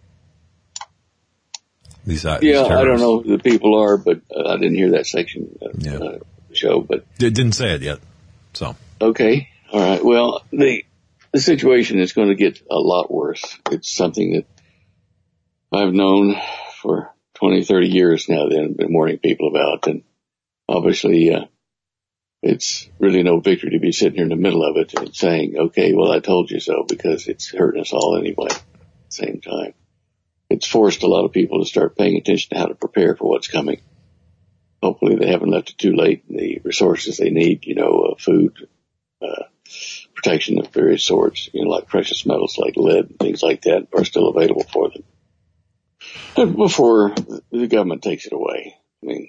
these, uh, yeah, these I don't know who the people are, but uh, I didn't hear that section of yeah. uh, the show, but. It didn't say it yet, so. Okay. All right. Well, the the situation is going to get a lot worse. It's something that I've known for twenty, thirty years now that I've been warning people about. And obviously, uh, it's really no victory to be sitting here in the middle of it and saying, okay, well, I told you so, because it's hurting us all anyway at the same time. It's forced a lot of people to start paying attention to how to prepare for what's coming. Hopefully they haven't left it too late. The resources they need, you know, uh, food, uh, protection of various sorts, you know, like precious metals like lead and things like that are still available for them before the government takes it away. I mean,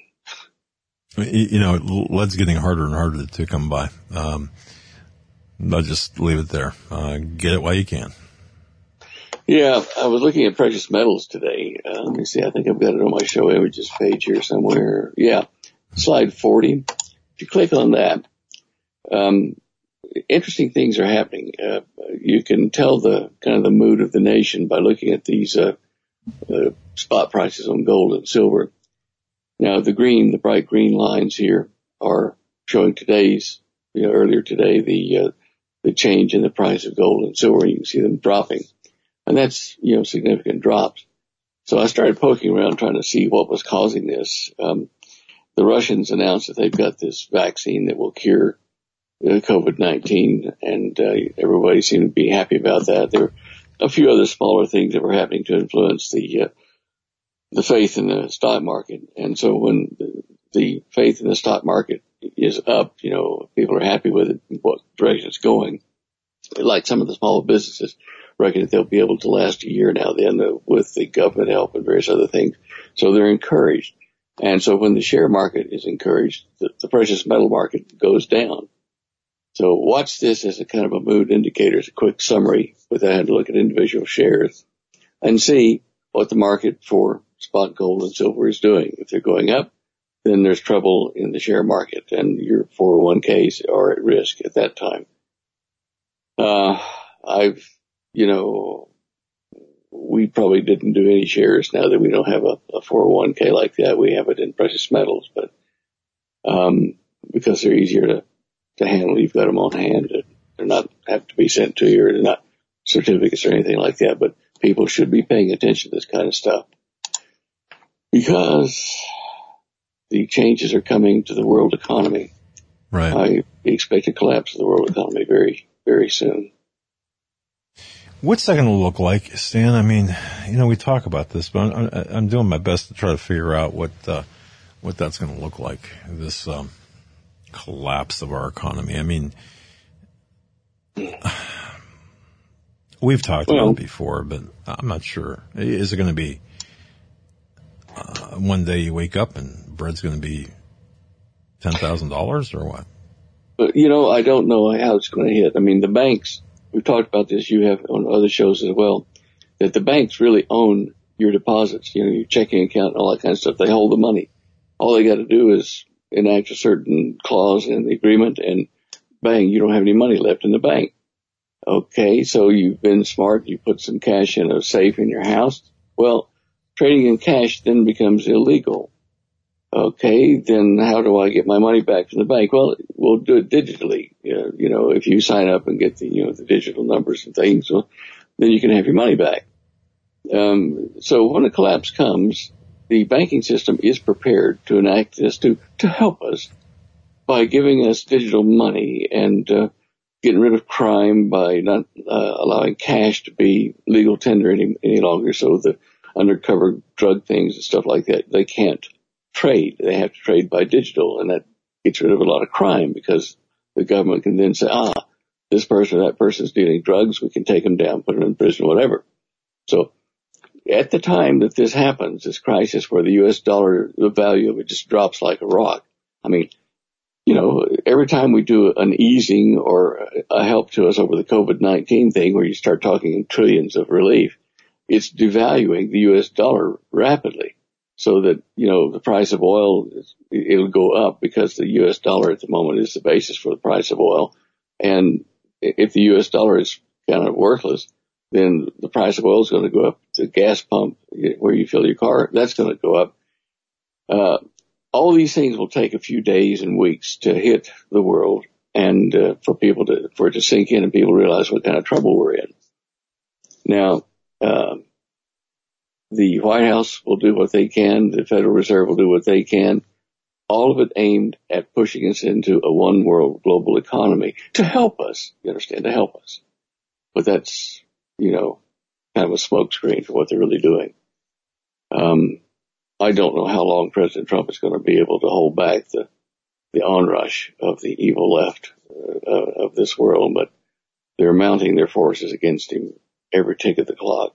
you know, lead's getting harder and harder to come by. Um, I'll just leave it there. Uh, get it while you can. Yeah, I was looking at precious metals today. Uh, let me see. I think I've got it on my show images page here somewhere. Yeah, slide forty. If you click on that, um, interesting things are happening. Uh, you can tell the kind of the mood of the nation by looking at these uh, uh, spot prices on gold and silver. Now, the green, the bright green lines here are showing today's, you know, earlier today, the uh, the change in the price of gold and silver. You can see them dropping, and that's, you know, significant drops. So I started poking around trying to see what was causing this. Um, the Russians announced that they've got this vaccine that will cure COVID nineteen, and uh, everybody seemed to be happy about that. There were a few other smaller things that were happening to influence the uh, the faith in the stock market. And so when the, the faith in the stock market is up, you know, people are happy with it, what direction it's going. Like some of the smaller businesses reckon that they'll be able to last a year now then uh, with the government help and various other things. So they're encouraged. And so when the share market is encouraged, the, the precious metal market goes down. So watch this as a kind of a mood indicator, as a quick summary without having to look at individual shares, and see what the market for spot gold and silver is doing. If they're going up, then there's trouble in the share market, and your four oh one k's are at risk at that time. Uh, I've, you know, we probably didn't do any shares now that we don't have a, a four oh one k like that. We have it in precious metals, but, um, because they're easier to, to handle, you've got them on hand. They're not have to be sent to you, or they're not certificates or anything like that, but people should be paying attention to this kind of stuff, because the changes are coming to the world economy. Right. I expect a collapse of the world economy very, very soon. What's that going to look like, Stan? I mean, you know, we talk about this, but I'm, I'm doing my best to try to figure out what uh, what that's going to look like, this um, collapse of our economy. I mean, we've talked well, about it before, but I'm not sure. Is it going to be uh, one day you wake up and bread's going to be ten thousand dollars or what? But, you know, I don't know how it's going to hit. I mean, the banks, we've talked about this, you have on other shows as well, that the banks really own your deposits, you know, your checking account and all that kind of stuff. They hold the money. All they got to do is enact a certain clause in the agreement and bang, you don't have any money left in the bank. Okay, so you've been smart. You put some cash in a safe in your house. Well, trading in cash then becomes illegal. Okay, then how do I get my money back from the bank? Well, we'll do it digitally. Uh, you know, if you sign up and get the, you know, the digital numbers and things, well, then you can have your money back. Um, so when a collapse comes, the banking system is prepared to enact this to, to help us by giving us digital money and, uh, getting rid of crime by not, uh, allowing cash to be legal tender any, any longer. So the undercover drug things and stuff like that, they can't trade. They have to trade by digital, and that gets rid of a lot of crime because the government can then say, ah, this person or that person is dealing drugs. We can take them down, put them in prison, whatever. So at the time that this happens, this crisis where the U S dollar, the value of it just drops like a rock. I mean, you know, every time we do an easing or a help to us over the COVID nineteen thing where you start talking in trillions of relief, it's devaluing the U S dollar rapidly. So that, you know, the price of oil, it'll go up because the U S dollar at the moment is the basis for the price of oil. And if the U S dollar is kind of worthless, then the price of oil is going to go up. The gas pump where you fill your car, that's going to go up. Uh, all these things will take a few days and weeks to hit the world and uh, for people to, for it to sink in and people realize what kind of trouble we're in. Now, um, the White House will do what they can. The Federal Reserve will do what they can. All of it aimed at pushing us into a one world global economy to help us, you understand, to help us. But that's, you know, kind of a smokescreen for what they're really doing. Um, I don't know how long President Trump is going to be able to hold back the, the onrush of the evil left uh, of this world, but they're mounting their forces against him every tick of the clock.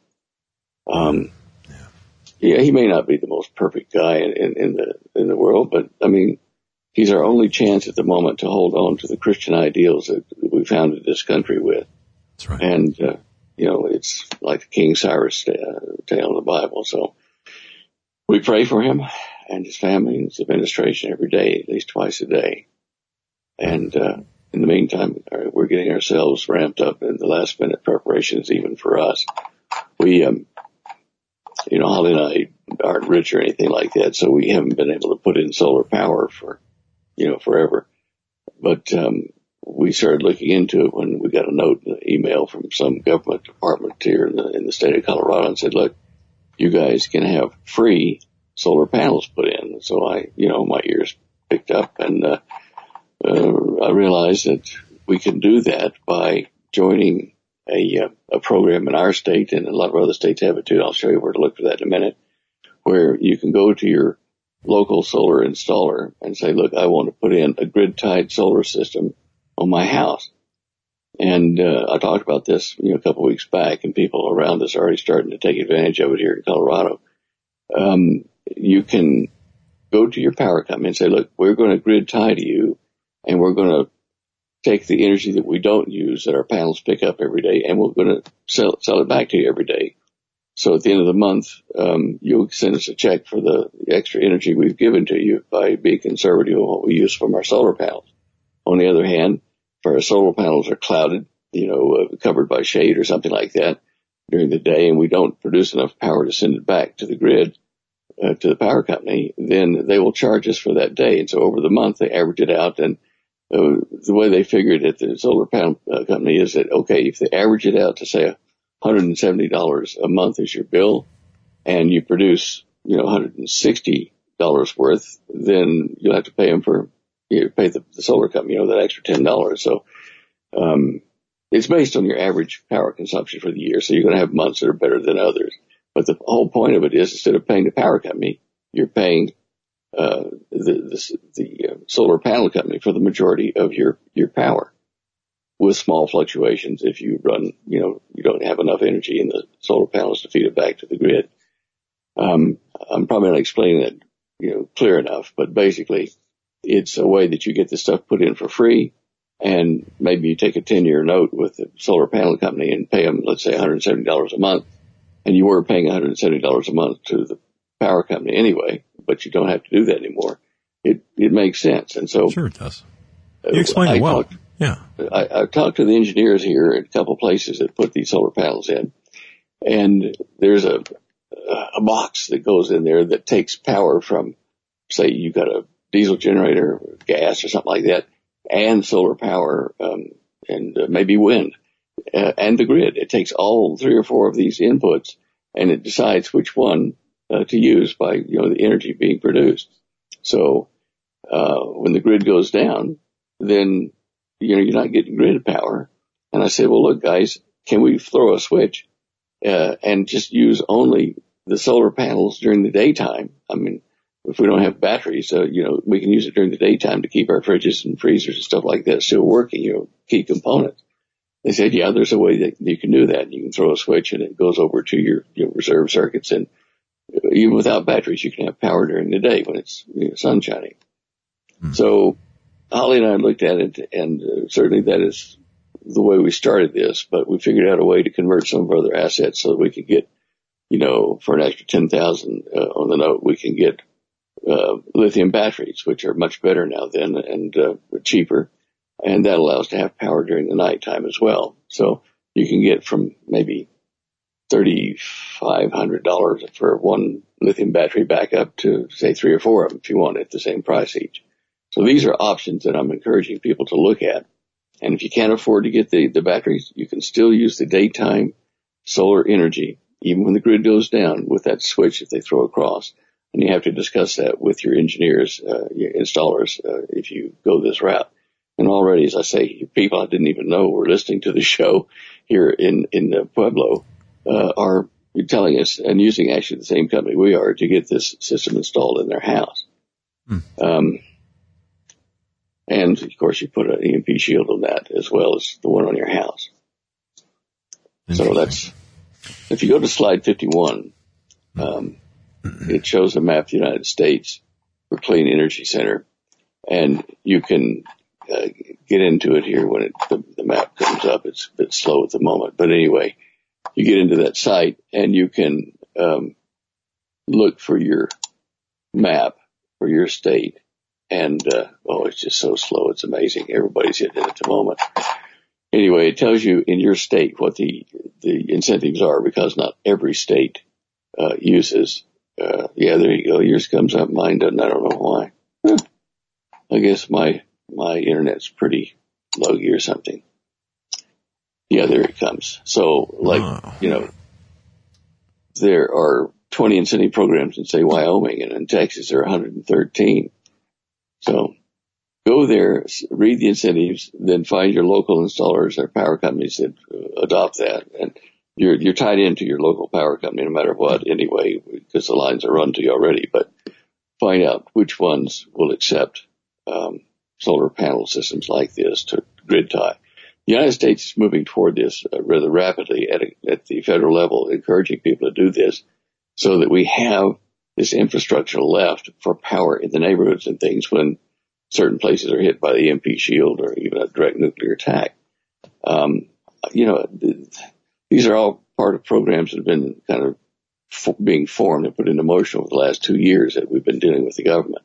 Um, Yeah, he may not be the most perfect guy in, in, in the in the world, but I mean, he's our only chance at the moment to hold on to the Christian ideals that we founded this country with. That's right. And uh, you know, it's like the King Cyrus uh, tale in the Bible. So we pray for him and his family and his administration every day, at least twice a day. And uh, in the meantime, we're getting ourselves ramped up in the last minute preparations, even for us. We um. You know, Holly and I aren't rich or anything like that, so we haven't been able to put in solar power for, you know, forever. But um, we started looking into it when we got a note, an email from some government department here in the, in the state of Colorado and said, look, you guys can have free solar panels put in. So I, you know, my ears picked up and uh, uh, I realized that we can do that by joining A, uh, a program in our state, and a lot of other states have it too. I'll show you where to look for that in a minute, where you can go to your local solar installer and say, look, I want to put in a grid-tied solar system on my house. And uh, I talked about this, you know, a couple of weeks back, and people around us are already starting to take advantage of it here in Colorado. Um, you can go to your power company and say, look, we're going to grid tie to you, and we're going to take the energy that we don't use that our panels pick up every day, and we're going to sell, sell it back to you every day. So at the end of the month, um, you'll send us a check for the extra energy we've given to you by being conservative on what we use from our solar panels. On the other hand, if our solar panels are clouded, you know, uh, covered by shade or something like that during the day, and we don't produce enough power to send it back to the grid, uh, to the power company, then they will charge us for that day. And so over the month, they average it out, and Uh, the way they figured it, the solar panel uh, company, is that, okay, if they average it out to say one hundred seventy dollars a month is your bill, and you produce, you know, one hundred sixty dollars worth, then you'll have to pay them for, you know, pay the, the solar company, you know, that extra ten dollars. So, um, it's based on your average power consumption for the year. So you're going to have months that are better than others. But the whole point of it is, instead of paying the power company, you're paying, uh, the, the, the uh, solar panel company for the majority of your, your power, with small fluctuations if you run, you know, you don't have enough energy in the solar panels to feed it back to the grid. Um, I'm probably not explaining it, you know, clear enough, but basically it's a way that you get this stuff put in for free, and maybe you take a ten-year note with the solar panel company and pay them, let's say, one hundred seventy dollars a month, and you were paying one hundred seventy dollars a month to the power company anyway, but you don't have to do that anymore. It it makes sense. And so, sure it does. You explained it well. Talked, yeah. I, I've talked to the engineers here at a couple of places that put these solar panels in, and there's a a box that goes in there that takes power from, say, you've got a diesel generator, or gas, or something like that, and solar power, um, and uh, maybe wind, uh, and the grid. It takes all three or four of these inputs, and it decides which one uh, to use by, you know, the energy being produced. So uh, when the grid goes down, then, you know, you're not getting grid power. And I said, well, look, guys, can we throw a switch uh, and just use only the solar panels during the daytime? I mean, if we don't have batteries, uh, you know, we can use it during the daytime to keep our fridges and freezers and stuff like that still working, you know, key components. They said, yeah, there's a way that you can do that. You can throw a switch and it goes over to your, your reserve circuits, and even without batteries, you can have power during the day when it's, you know, sun shining. Mm-hmm. So Holly and I looked at it, and uh, certainly that is the way we started this, but we figured out a way to convert some of our other assets so that we could get, you know, for an extra ten thousand uh, on the note, we can get uh, lithium batteries, which are much better now than, and uh, cheaper. And that allows to have power during the nighttime as well. So you can get from maybe thirty-five hundred dollars for one lithium battery back up to, say, three or four of them if you want, at the same price each. So these are options that I'm encouraging people to look at. And if you can't afford to get the, the batteries, you can still use the daytime solar energy, even when the grid goes down, with that switch that they throw across. And you have to discuss that with your engineers, uh, your installers, uh, if you go this route. And already, as I say, people I didn't even know were listening to the show here in, in uh, Pueblo, uh, are telling us, and using actually the same company we are, to get this system installed in their house. Hmm. Um, and of course you put an E M P shield on that as well as the one on your house. So that's, if you go to slide fifty-one, um, it shows a map of the United States for Clean Energy Center, and you can uh, get into it here when it, the, the map comes up. It's a bit slow at the moment, but anyway, you get into that site and you can um, look for your map for your state. And, uh, oh, it's just so slow. It's amazing. Everybody's hitting it at the moment. Anyway, it tells you in your state what the, the incentives are, because not every state, uh, uses, uh, yeah, there you go. Yours comes up. Mine doesn't. I don't know why. Huh. I guess my, my internet's pretty logy or something. Yeah, there it comes. So, like, oh. you know, there are twenty incentive programs in, say, Wyoming, and in Texas there are one hundred thirteen. So go there, read the incentives, then find your local installers or power companies that uh, adopt that. And you're, you're tied into your local power company no matter what anyway, because the lines are run to you already. But find out which ones will accept um, solar panel systems like this to grid tie. The United States is moving toward this uh, rather rapidly at, a, at the federal level, encouraging people to do this so that we have this infrastructure left for power in the neighborhoods and things when certain places are hit by the E M P shield or even a direct nuclear attack. Um, you know, these are all part of programs that have been kind of f- being formed and put into motion over the last two years that we've been dealing with the government.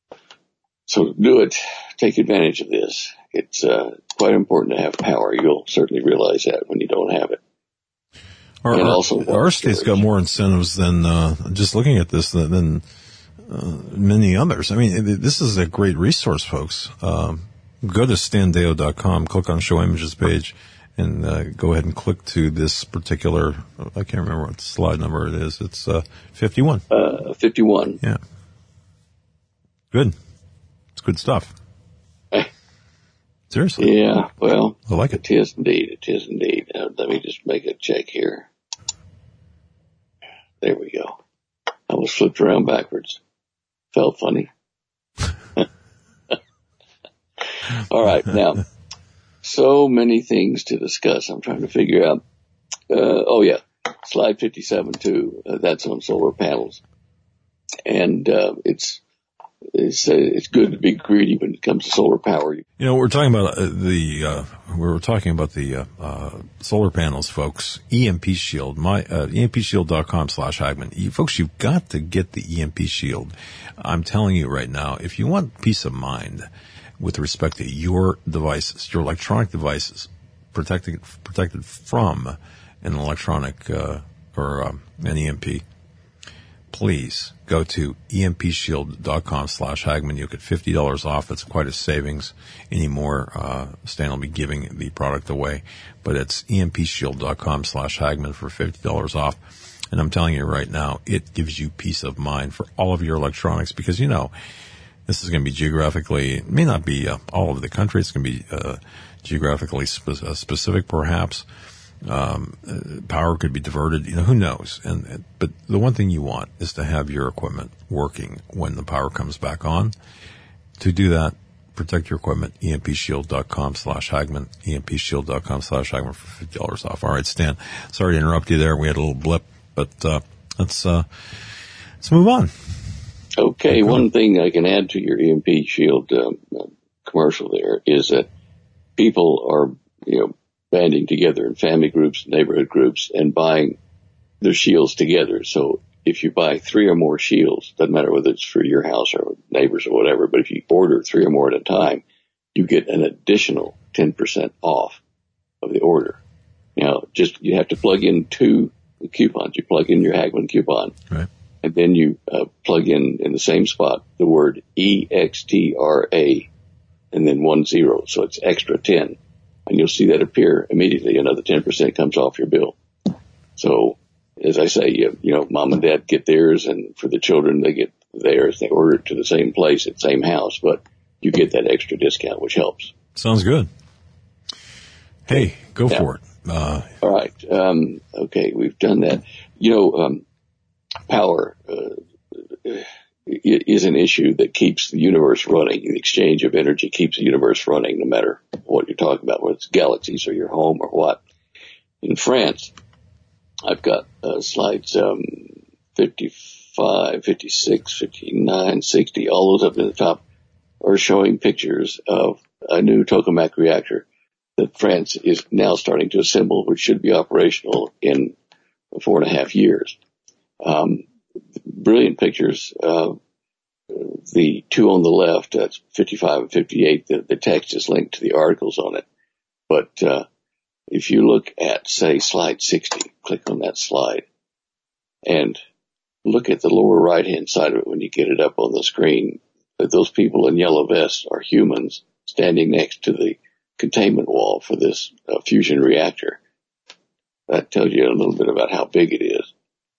So do it. Take advantage of this. It's uh, quite important to have power. You'll certainly realize that when you don't have it. Our, and our, also our state's got more incentives than, uh, just looking at this, than, than uh, many others. I mean, this is a great resource, folks. Um, go to stan deyo dot com, click on Show Images page, and uh, go ahead and click to this particular, I can't remember what slide number it is. It's uh, fifty-one. Uh, fifty-one. Yeah. Good. It's good stuff. Seriously. Yeah, well, I like it. It is indeed. It is indeed. Uh, let me just make a check here. There we go. I was flipped around backwards. Felt funny. All right, now, so many things to discuss. I'm trying to figure out. Uh, oh, yeah, slide fifty-seven, too. Uh, that's on solar panels. And uh, it's it's uh, it's good to be greedy when it comes to solar power. You know, we're talking about uh, the uh, we were talking about the uh, uh, solar panels, folks. E M P Shield, my uh, E M P shield dot com slash Hagman. You, folks, you've got to get the E M P Shield. I'm telling you right now, if you want peace of mind with respect to your devices, your electronic devices, protected protected from an electronic uh, or um, an E M P, please go to E M P shield dot com slash Hagman. You'll get fifty dollars off. It's quite a savings anymore. Uh, Stan will be giving the product away, but it's E M P shield dot com slash Hagman for fifty dollars off. And I'm telling you right now, it gives you peace of mind for all of your electronics because, you know, this is going to be geographically, it may not be uh, all over the country. It's going to be uh, geographically spe- uh, specific, perhaps. Um, uh, power could be diverted, you know, who knows? And, uh, but the one thing you want is to have your equipment working when the power comes back on. To do that, protect your equipment, E M P shield dot com slash Hagman, E M P shield dot com slash Hagman for fifty dollars off. All right, Stan, sorry to interrupt you there. We had a little blip, but, uh, let's, uh, let's move on. Okay, one thing I can add to your E M P Shield um, commercial there is that people are, you know, banding together in family groups, neighborhood groups, and buying their shields together. So if you buy three or more shields, doesn't matter whether it's for your house or neighbors or whatever, but if you order three or more at a time, you get an additional ten percent off of the order. Now, just you have to plug in two coupons. You plug in your Hagman coupon. Right. And then you uh, plug in, in the same spot, the word E X T R A and then one zero. So it's extra ten. And you'll see that appear immediately. Another ten percent comes off your bill. So, as I say, you, you know, mom and dad get theirs, and for the children, they get theirs. They order it to the same place at the same house, but you get that extra discount, which helps. Sounds good. Hey, go yeah. for it. Uh, All right. Um, okay, we've done that. You know, um, power uh, is an issue that keeps the universe running. The exchange of energy keeps the universe running, no matter what you're talking about, whether it's galaxies or your home or what. In France, I've got uh, slides um, fifty-five, fifty-six, fifty-nine, sixty, all those up in the top are showing pictures of a new tokamak reactor that France is now starting to assemble, which should be operational in four and a half years. Um, brilliant pictures. Uh, the two on the left, that's fifty-five and fifty-eight, the, the text is linked to the articles on it. But, uh, if you look at, say, slide sixty, click on that slide and look at the lower right-hand side of it when you get it up on the screen, that those people in yellow vests are humans standing next to the containment wall for this uh, fusion reactor. That tells you a little bit about how big it is.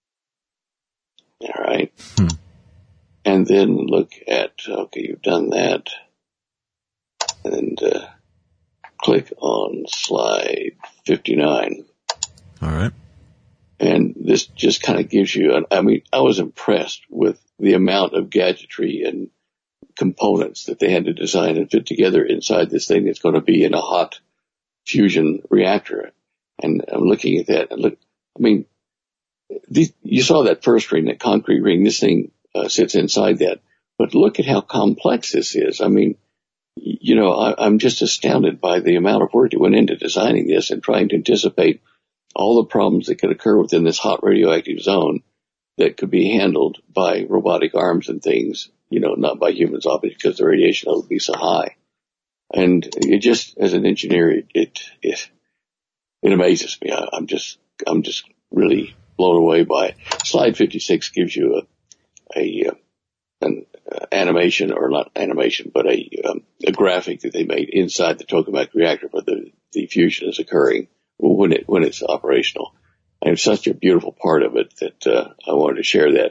All right. Hmm. And then look at, okay, you've done that. And uh, click on slide fifty-nine. all right. And this just kind of gives you, an, I mean, I was impressed with the amount of gadgetry and components that they had to design and fit together inside this thing that's going to be in a hot fusion reactor. And I'm looking at that and look, I mean, these, you saw that first ring, that concrete ring, this thing uh, sits inside that. But look at how complex this is. I mean, you know, I, I'm just astounded by the amount of work that went into designing this and trying to anticipate all the problems that could occur within this hot radioactive zone that could be handled by robotic arms and things, you know, not by humans, obviously, because the radiation level would be so high. And it just, as an engineer, it, it, it, it amazes me. I, I'm just, I'm just really blown away by it. Slide fifty-six gives you a, a, an uh, animation, or not animation, but a, um, a graphic that they made inside the tokamak reactor where the, the fusion is occurring when it, when it's operational. And it's such a beautiful part of it that, uh, I wanted to share that.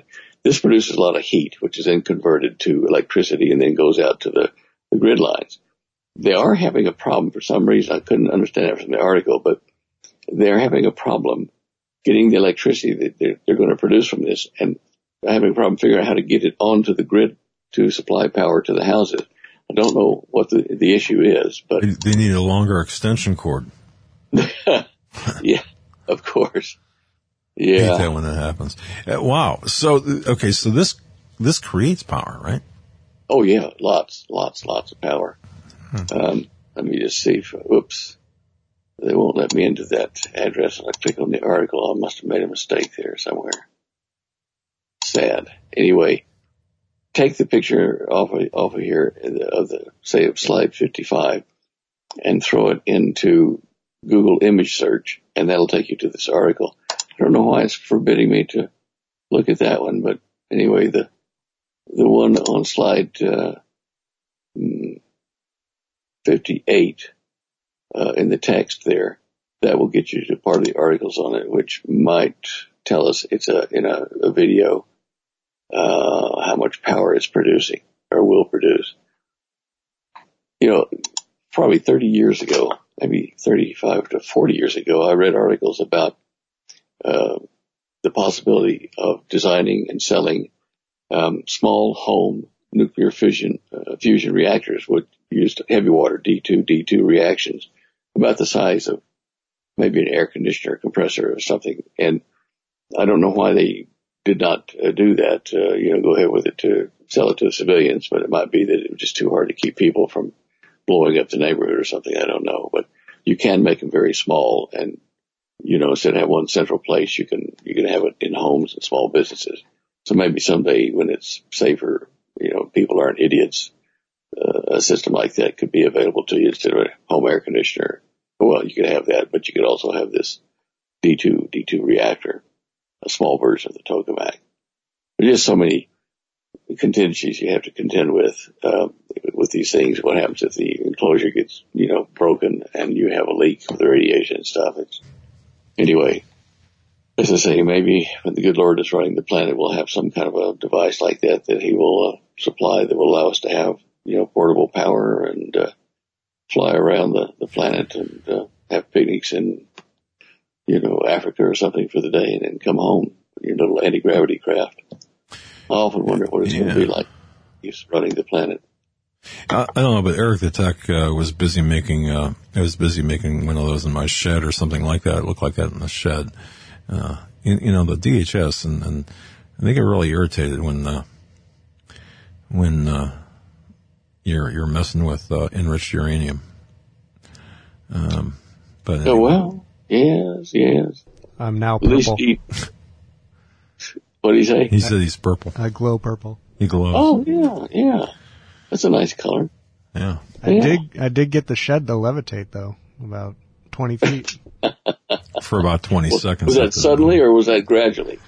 this produces a lot of heat, which is then converted to electricity and then goes out to the, the grid lines. They are having a problem for some reason. I couldn't understand it from the article, but they're having a problem getting the electricity that they're, they're going to produce from this, and having a problem figuring out how to get it onto the grid to supply power to the houses. I don't know what the, the issue is, but they need a longer extension cord. Yeah, of course. I Yeah. hate that when that happens. Uh, wow. So, okay, so this, this creates power, right? Oh yeah, lots, lots, lots of power. Hmm. Um, let me just see if, oops, they won't let me into that address. I click on the article. I must have made a mistake there somewhere. Sad. Anyway, take the picture off of, off of here of the, say, of slide fifty-five and throw it into Google image search, and that'll take you to this article. I don't know why it's forbidding me to look at that one, but anyway, the, the one on slide, uh, fifty-eight, uh, in the text there, that will get you to part of the articles on it, which might tell us it's a, in a, a video, uh, how much power it's producing or will produce. You know, probably thirty years ago, maybe thirty-five to forty years ago, I read articles about, uh, the possibility of designing and selling, um, small home nuclear fission, uh, fusion reactors would use heavy water D two, D two reactions about the size of maybe an air conditioner compressor or something. And I don't know why they did not uh, do that, uh, you know, go ahead with it to sell it to the civilians, but it might be that it was just too hard to keep people from blowing up the neighborhood or something. I don't know, but you can make them very small, and, you know, instead of have one central place, you can, you can have it in homes and small businesses. So maybe someday when it's safer, you know, people aren't idiots, uh, a system like that could be available to you instead of a home air conditioner. Well, you could have that, but you could also have this D two, D two reactor, a small version of the tokamak. There's just so many contingencies you have to contend with, uh, with these things. What happens if the enclosure gets, you know, broken and you have a leak with the radiation and stuff? It's, anyway, as I say, maybe when the good Lord is running the planet, we'll have some kind of a device like that that he will uh, supply that will allow us to have, you know, portable power and, uh, fly around the, the planet and, uh, have picnics in, you know, Africa or something for the day and then come home in your little anti-gravity craft. I often wonder what it's yeah. going to be like. He's running the planet. I, I don't know, but Eric the Tech uh, was busy making, uh, I was busy making one of those in my shed or something like that. It looked like that in the shed. Uh, you, you know, the D H S, and, and they get really irritated when, uh, when, uh, you're, you're messing with, uh, enriched uranium. Um, but anyway. Oh, well, yes, yes. I'm now purple. He, what did he say? He said he's purple. I glow purple. He glows. Oh, yeah, yeah. That's a nice color. Yeah. I yeah. did, I did get the shed to levitate though, about twenty feet. For about twenty well, seconds. Was that suddenly or was that gradually?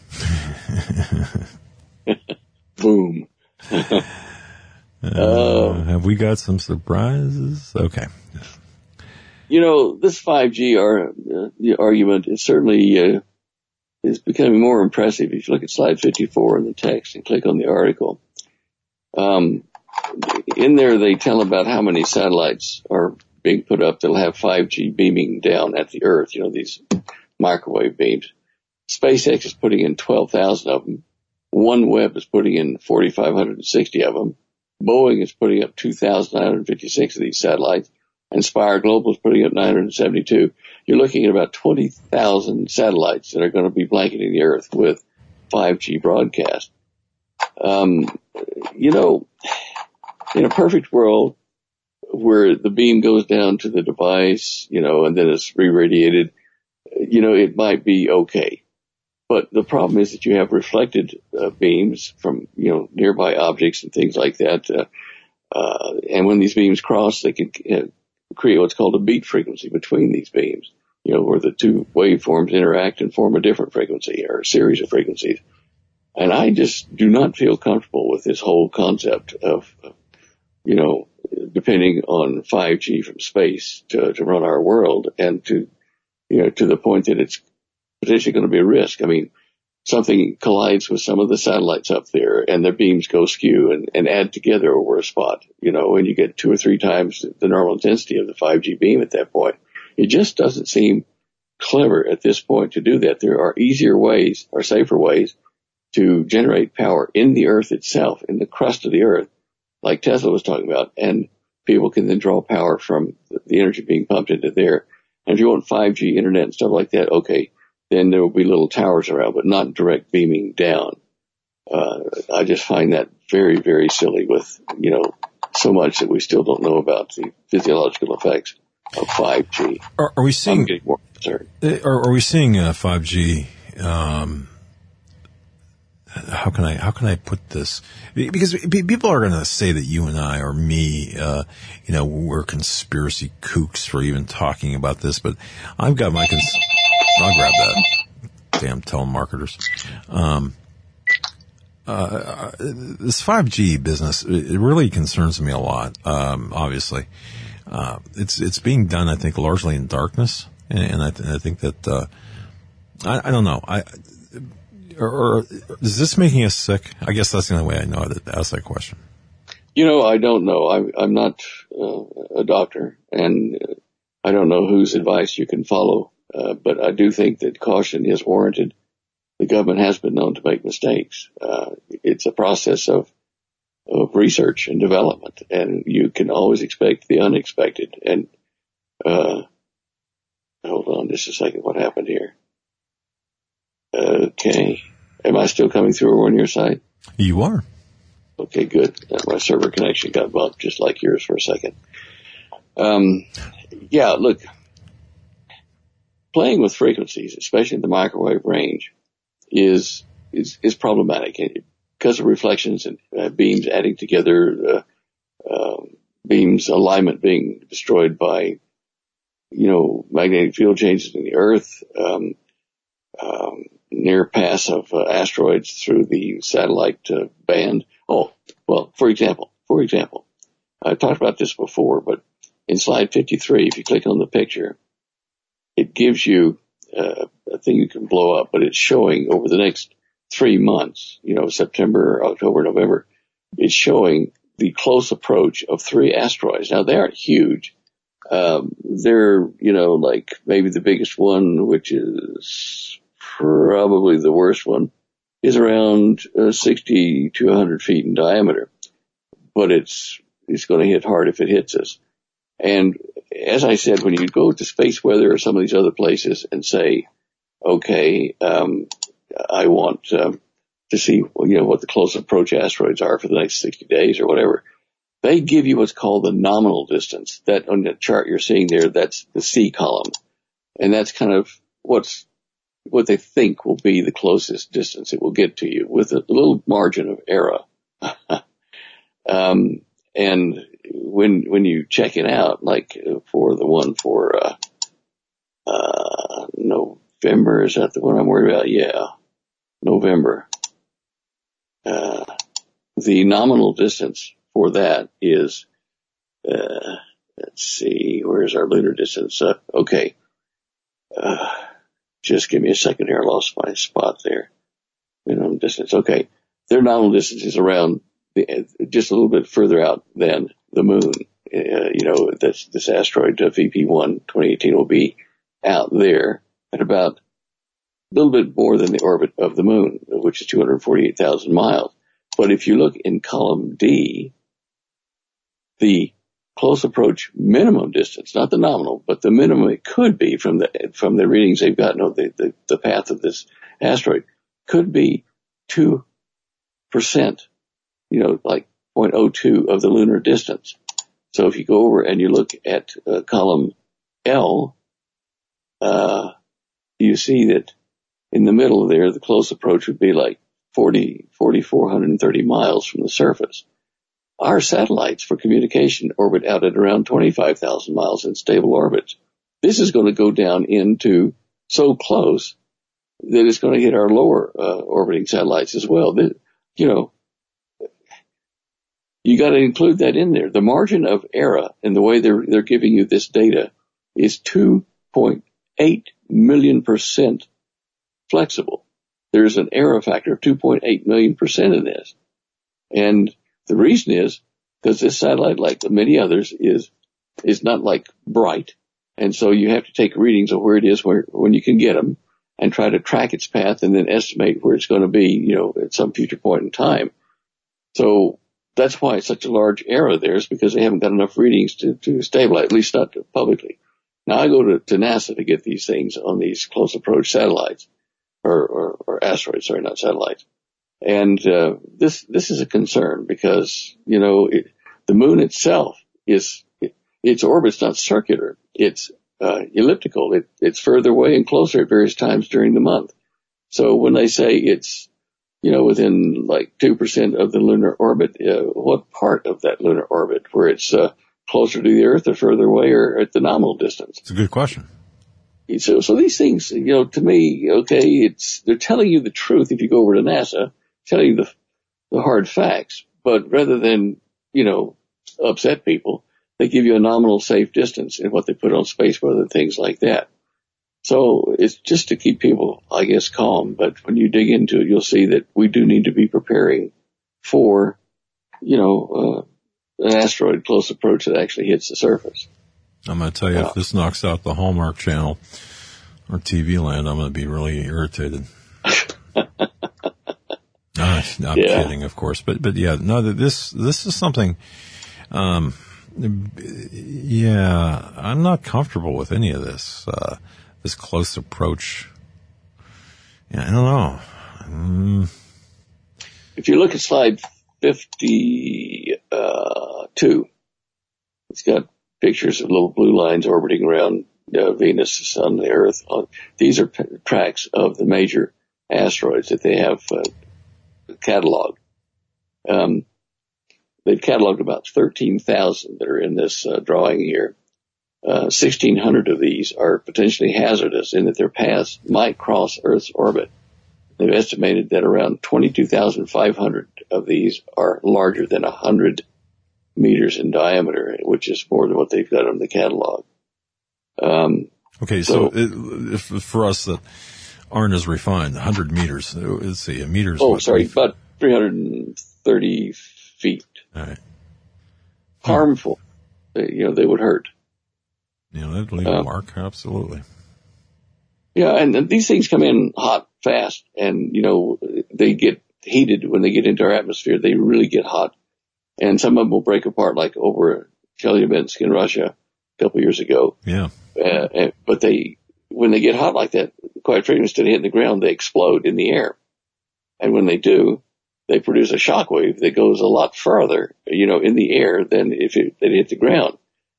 Boom. uh, uh, have we got some surprises? Okay. You know, this five G ar- uh, the argument is certainly uh, is becoming more impressive. If you look at slide fifty-four in the text and click on the article, um, in there they tell about how many satellites are being put up that'll have five G beaming down at the Earth. You know, these microwave beams. SpaceX is putting in twelve thousand of them. OneWeb is putting in four thousand five hundred sixty of them. Boeing is putting up two thousand nine hundred fifty-six of these satellites. And Spire Global is putting up nine hundred seventy-two. You're looking at about twenty thousand satellites that are going to be blanketing the Earth with five G broadcast. Um, you know, in a perfect world where the beam goes down to the device, you know, and then it's re-radiated, you know, it might be okay. But the problem is that you have reflected uh, beams from, you know, nearby objects and things like that. Uh, uh, and when these beams cross, they can uh, create what's called a beat frequency between these beams, you know, where the two waveforms interact and form a different frequency or a series of frequencies. And I just do not feel comfortable with this whole concept of, you know, depending on five G from space to, to run our world, and to, you know, to the point that it's potentially going to be a risk. I mean, something collides with some of the satellites up there and their beams go skew and, and add together over a spot, you know, and you get two or three times the normal intensity of the five G beam at that point. It just doesn't seem clever at this point to do that. There are easier ways or safer ways to generate power in the Earth itself, in the crust of the Earth, like Tesla was talking about, and people can then draw power from the energy being pumped into there. And if you want five G internet and stuff like that, okay, then there will be little towers around, but not direct beaming down. Uh, I just find that very, very silly with, you know, so much that we still don't know about the physiological effects of five G. Are, are we seeing, I'm getting more concerned. Are, are we seeing uh, five G, um, how can I, how can I put this? Because people are going to say that you and I or me, uh, you know, we're conspiracy kooks for even talking about this, but I've got my, cons- I'll grab that. Damn telemarketers. Um, uh, this five G business, it really concerns me a lot. Um, obviously, uh, it's, it's being done, I think, largely in darkness. And, and I, th- I think that, uh, I, I don't know. I, Or, or is this making us sick? I guess that's the only way I know how to ask that question. You know, I don't know. I'm, I'm not uh, a doctor, and uh, I don't know whose advice you can follow. Uh, but I do think that caution is warranted. The government has been known to make mistakes. Uh, it's a process of of research and development, and you can always expect the unexpected. And uh, hold on just a second. What happened here? Okay. Am I still coming through on your side? You are. Okay, good. My server connection got bumped just like yours for a second. Um, yeah, look, playing with frequencies, especially in the microwave range, is is, is problematic because of reflections and uh, beams adding together, uh, uh, beams alignment being destroyed by, you know, magnetic field changes in the Earth, um, um, near pass of uh, asteroids through the satellite uh, band. Oh, well, for example, for example, I've talked about this before, but in slide fifty-three, if you click on the picture, it gives you uh, a thing you can blow up, but it's showing over the next three months, you know, September, October, November, it's showing the close approach of three asteroids. Now, they aren't huge. Um, they're, you know, like maybe the biggest one, which is probably the worst one, is around uh, sixty to one hundred feet in diameter. But it's, it's going to hit hard if it hits us. And as I said, when you go to space weather or some of these other places and say, okay, um, I want um, to see, you know, what the close approach asteroids are for the next sixty days or whatever, they give you what's called the nominal distance. That on the chart you're seeing there, that's the C column. And that's kind of what's, what they think will be the closest distance it will get to you with a little margin of error. um, and when, when you check it out, like for the one for, uh, uh, November, is that the one I'm worried about? Yeah. November. Uh, the nominal distance for that is, uh, let's see, where's our lunar distance? Uh, okay. Uh, just give me a second here. I lost my spot there. Minimum distance. Okay. Their nominal distance is around the, just a little bit further out than the moon. Uh, you know, this, this asteroid uh, V P one twenty eighteen will be out there at about a little bit more than the orbit of the moon, which is two hundred forty-eight thousand miles. But if you look in column D, the close approach minimum distance, not the nominal, but the minimum it could be from the, from the readings they've gotten of the, the, the path of this asteroid, could be two percent, you know, like zero point zero two of the lunar distance. So if you go over and you look at uh, column L, uh, you see that in the middle there, the close approach would be like forty, forty, four hundred thirty miles from the surface. Our satellites for communication orbit out at around twenty-five thousand miles in stable orbits. This is going to go down into so close that it's going to hit our lower uh, orbiting satellites as well. The, you know, you got to include that in there. The margin of error in the way they're they're giving you this data is two point eight million percent flexible. there's an error factor of two point eight million percent in this. And the reason is because this satellite, like many others, is is not like bright. And so you have to take readings of where it is where when you can get them and try to track its path and then estimate where it's going to be, you know, at some future point in time. So that's why it's such a large error there, is because they haven't got enough readings to, to stabilize, at least not publicly. Now I go to, to NASA to get these things on these close approach satellites or, or, or asteroids, sorry, not satellites. And, uh, this, this is a concern because, you know, it, the moon itself is, it, its orbit's not circular. It's, uh, elliptical. It, it's further away and closer at various times during the month. So when they say it's, you know, within like two percent of the lunar orbit, uh, what part of that lunar orbit where it's, uh, closer to the Earth or further away or at the nominal distance? It's a good question. So, so these things, you know, to me, okay, it's, they're telling you the truth if you go over to NASA, telling you the, the hard facts, but rather than, you know, upset people, they give you a nominal safe distance in what they put on space weather and things like that. So it's just to keep people, I guess, calm. But when you dig into it, you'll see that we do need to be preparing for, you know, uh, an asteroid close approach that actually hits the surface. I'm going to tell you, uh, if this knocks out the Hallmark Channel or T V land, I'm going to be really irritated. No, I'm yeah. kidding, of course, but but yeah, no, this this is something. Um, yeah, I'm not comfortable with any of this. Uh, this close approach. Yeah, I don't know. Mm. If you look at slide fifty-two, it's got pictures of little blue lines orbiting around uh, Venus, the Sun, the Earth. These are p- tracks of the major asteroids that they have uh, cataloged. Um, they've cataloged about thirteen thousand that are in this uh, drawing here. Uh, sixteen hundred of these are potentially hazardous in that their paths might cross Earth's orbit. They've estimated that around twenty-two thousand five hundred of these are larger than one hundred meters in diameter, which is more than what they've got on the catalog. Um, okay, so, so it, if, for us that aren't as refined, one hundred meters, let's see, a meter is Oh, what, sorry, three about three hundred thirty feet. All right. Harmful. Hmm. You know, they would hurt. Yeah, that'd leave a mark, absolutely. Yeah, and, and these things come in hot, fast, and, you know, they get heated when they get into our atmosphere. They really get hot. And some of them will break apart, like over Chelyabinsk in Russia a couple years ago. Yeah. Uh, but they, when they get hot like that, quite frankly, instead of hitting the ground, they explode in the air. And when they do, they produce a shock wave that goes a lot farther, you know, in the air than if it, it hit the ground.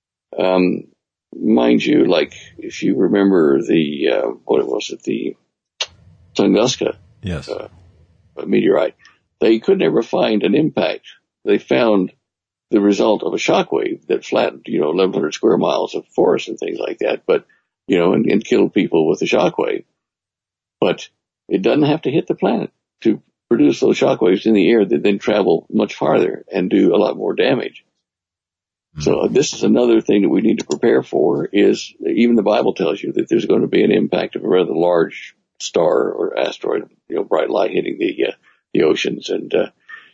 Um, mind you, like, if you remember the, uh, what was it, the Tunguska yes. uh, meteorite, they could never find an impact. They found the result of a shock wave that flattened, you know, eleven hundred square miles of forest and things like that, but, you know, and, and killed people with the shock wave. But it doesn't have to hit the planet to produce those shock waves in the air that then travel much farther and do a lot more damage. Mm-hmm. So this is another thing that we need to prepare for, is even the Bible tells you that there's going to be an impact of a rather large star or asteroid, you know, bright light hitting the, uh, the oceans. And, uh,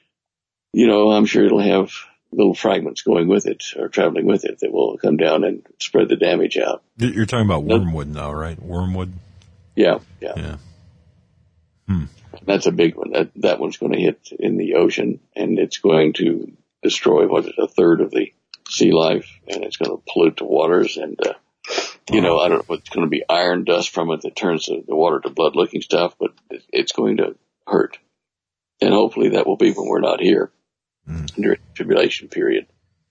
you know, I'm sure it'll have little fragments going with it or traveling with it that will come down and spread the damage out. You're talking about wormwood now, right? Wormwood? Yeah, yeah. Yeah. Hmm. That's a big one. That that one's going to hit in the ocean, and it's going to destroy, what is it, a third of the sea life, and it's going to pollute the waters. And, uh, you know, I don't know if it's going to be iron dust from it that turns the, the water to blood-looking stuff, but it, it's going to hurt. And hopefully that will be when we're not here mm. during the tribulation period.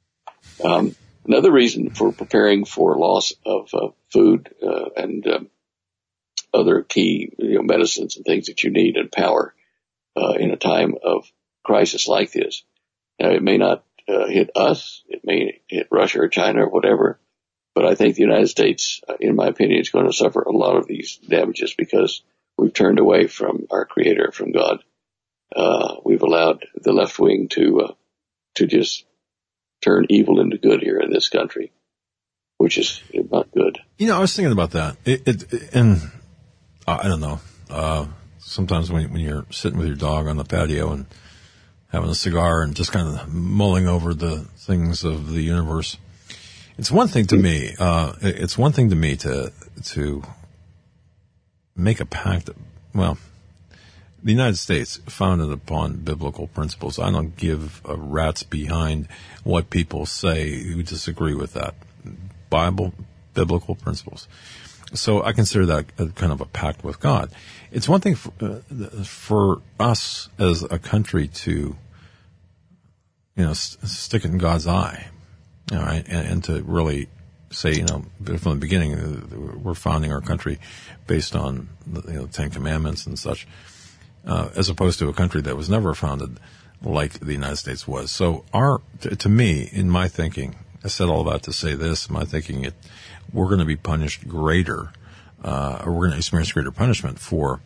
Um, another reason for preparing for loss of uh, food uh, and um, other key, you know, medicines and things that you need and power uh, in a time of crisis like this. Now, it may not uh, hit us. It may hit Russia or China or whatever. But I think the United States, uh, in my opinion, is going to suffer a lot of these damages because we've turned away from our Creator, from God. Uh, we've allowed the left wing to uh, to just turn evil into good here in this country, which is not good. You know, I was thinking about that. It, it, and uh, I don't know. Uh, sometimes when, when you're sitting with your dog on the patio and having a cigar and just kind of mulling over the things of the universe, it's one thing to me, uh, it's one thing to me to, to make a pact. Well, the United States, founded upon biblical principles. I don't give a rat's behind what people say who disagree with that. Bible, biblical principles. So I consider that a kind of a pact with God. It's one thing for, uh, for us as a country to, you know, st- stick it in God's eye, all right, and, and to really say, you know, from the beginning, uh, we're founding our country based on the, you know, Ten Commandments and such. Uh, as opposed to a country that was never founded like the United States was. So our, to, to me, in my thinking, I said all that to say this, my thinking it, we're going to be punished greater, uh, or we're going to experience greater punishment for,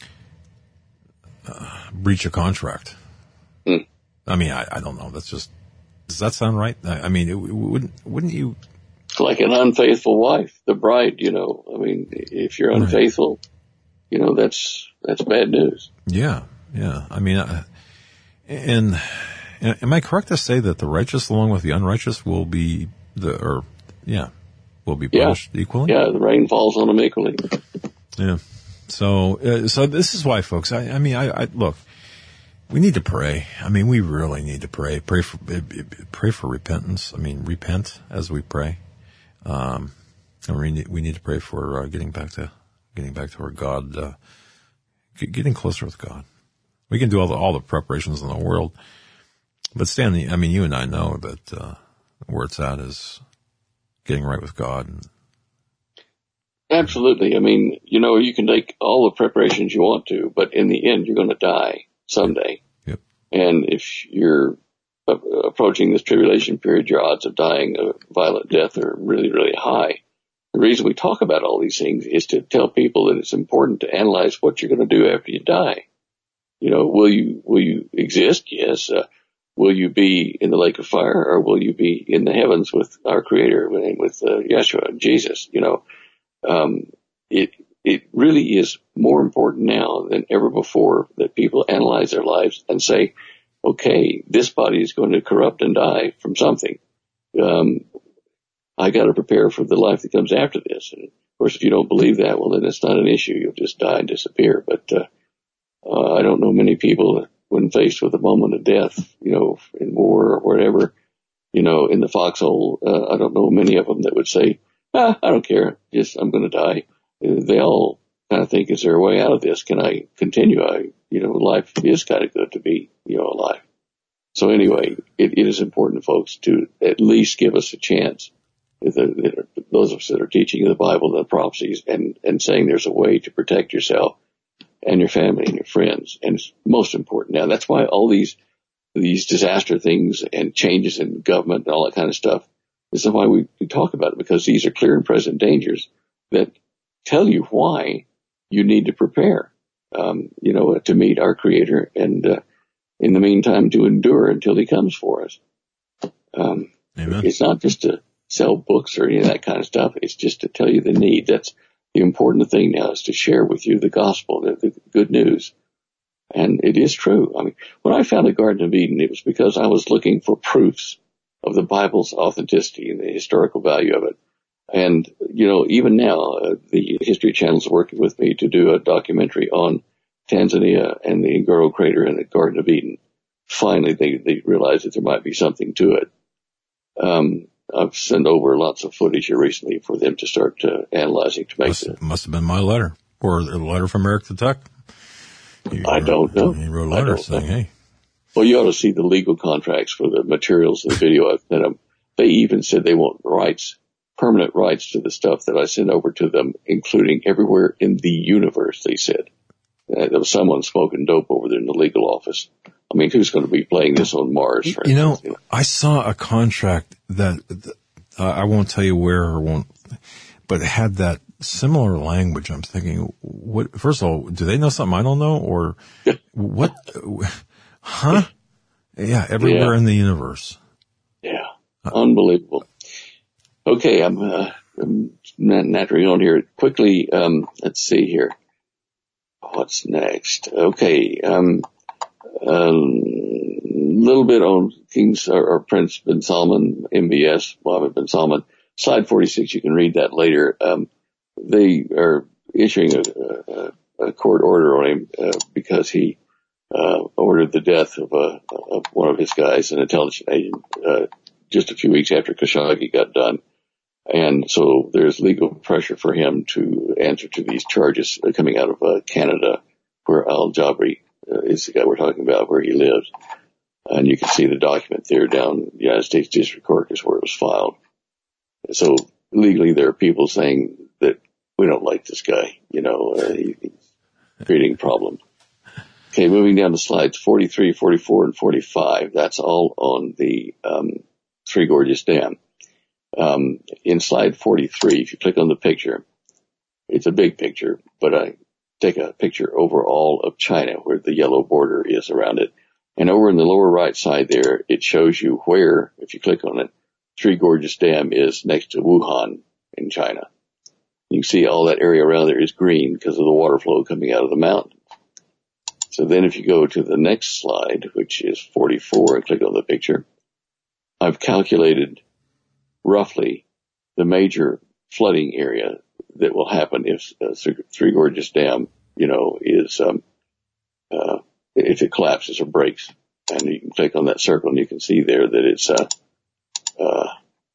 uh, breach of contract. Mm. I mean, I, I don't know. That's just, does that sound right? I, I mean, it, wouldn't, wouldn't you? Like an unfaithful wife, the bride, you know, I mean, if you're unfaithful, right. you know, that's, that's bad news. Yeah, yeah. I mean, uh, and, and am I correct to say that the righteous, along with the unrighteous, will be the, or yeah, will be punished yeah. equally? Yeah, the rain falls on them equally. Yeah. So, uh, so this is why, folks. I, I mean, I, I look. We need to pray. I mean, we really need to pray. Pray for, pray for repentance. I mean, repent as we pray. Um, and we need, we need to pray for uh, getting back to, getting back to where God. Uh, Getting closer with God. We can do all the, all the preparations in the world. But Stanley, I mean, you and I know that, uh, where it's at is getting right with God. Absolutely. I mean, you know, you can take all the preparations you want to, but in the end, you're going to die someday. Yep. And if you're uh, approaching this tribulation period, your odds of dying a violent death are really, really high. The reason we talk about all these things is to tell people that it's important to analyze what you're going to do after you die. You know, will you, will you exist? Yes. Uh, will you be in the lake of fire, or will you be in the heavens with our Creator and with uh, Yeshua and Jesus? You know, um, it, it really is more important now than ever before that people analyze their lives and say, okay, this body is going to corrupt and die from something. Um, I got to prepare for the life that comes after this. And of course, if you don't believe that, well, then it's not an issue. You'll just die and disappear. But, uh, uh, I don't know many people that when faced with a moment of death, you know, in war or whatever, you know, in the foxhole, uh, I don't know many of them that would say, ah, I don't care. Just, I'm going to die. They all kind of think, is there a way out of this? Can I continue? I, you know, life is kind of good to be, you know, alive. So anyway, it, it is important, folks, to at least give us a chance. The, the, those of us that are teaching the Bible, the prophecies, and, and saying there's a way to protect yourself and your family and your friends. And it's most important. Now, that's why all these, these disaster things and changes in government and all that kind of stuff, this is why we, we talk about it, because these are clear and present dangers that tell you why you need to prepare, um, you know, to meet our Creator, and, uh, in the meantime, to endure until He comes for us. Um, Amen. It's not just to sell books or any of that kind of stuff. It's just to tell you the need. That's the important thing now, is to share with you the gospel, the, the good news. And it is true. I mean, when I found the Garden of Eden, it was because I was looking for proofs of the Bible's authenticity and the historical value of it. And, you know, even now, uh, the History Channel is working with me to do a documentary on Tanzania and the Ngoro Crater and the Garden of Eden. Finally, they, they realized that there might be something to it. Um, I've sent over lots of footage here recently for them to start uh, analyzing to make must, it. Must have been my letter, or a letter from Eric the Tech. He I wrote, don't know. He wrote a letter saying, know. hey. Well, you ought to see the legal contracts for the materials of the video I've sent them. They even said they want rights, permanent rights to the stuff that I sent over to them, including everywhere in the universe, they said. Uh, there was someone smoking dope over there in the legal office. I mean, who's going to be playing this on Mars? For you know, instance, you know, I saw a contract that, uh, I won't tell you where or won't, but it had that similar language. I'm thinking, what, first of all, do they know something I don't know, or what, huh? Yeah, everywhere yeah. in the universe. Yeah. Uh, Unbelievable. Okay. I'm, uh, I'm nattering on here quickly. Um, let's see here. what's next? Okay, um, a little bit on King's or, or Prince bin Salman, M B S, Mohammed bin Salman. Slide forty-six, you can read that later. Um, they are issuing a, a, a court order on him uh, because he uh, ordered the death of, a, of one of his guys, an intelligence agent, uh, just a few weeks after Khashoggi got done. And so there's legal pressure for him to answer to these charges coming out of uh, Canada, where Al-Jabri uh, is the guy we're talking about, where he lives. And you can see the document there down the United States District Court is where it was filed. So legally there are people saying that we don't like this guy, you know, uh, he, he's creating problems. Okay, moving down to slides forty-three, forty-four, and forty-five. That's all on the um, Three Gorges Dam. Um, in slide forty-three, if you click on the picture, it's a big picture, but I take a picture overall of China where the yellow border is around it. And over in the lower right side there, it shows you where, if you click on it, Three Gorges Dam is next to Wuhan in China. You can see all that area around there is green because of the water flow coming out of the mountains. So then if you go to the next slide, which is forty-four, and click on the picture, I've calculated roughly the major flooding area that will happen if uh, Three Gorges Dam, you know, is, um, uh, if it collapses or breaks. And you can click on that circle and you can see there that it's, uh, uh,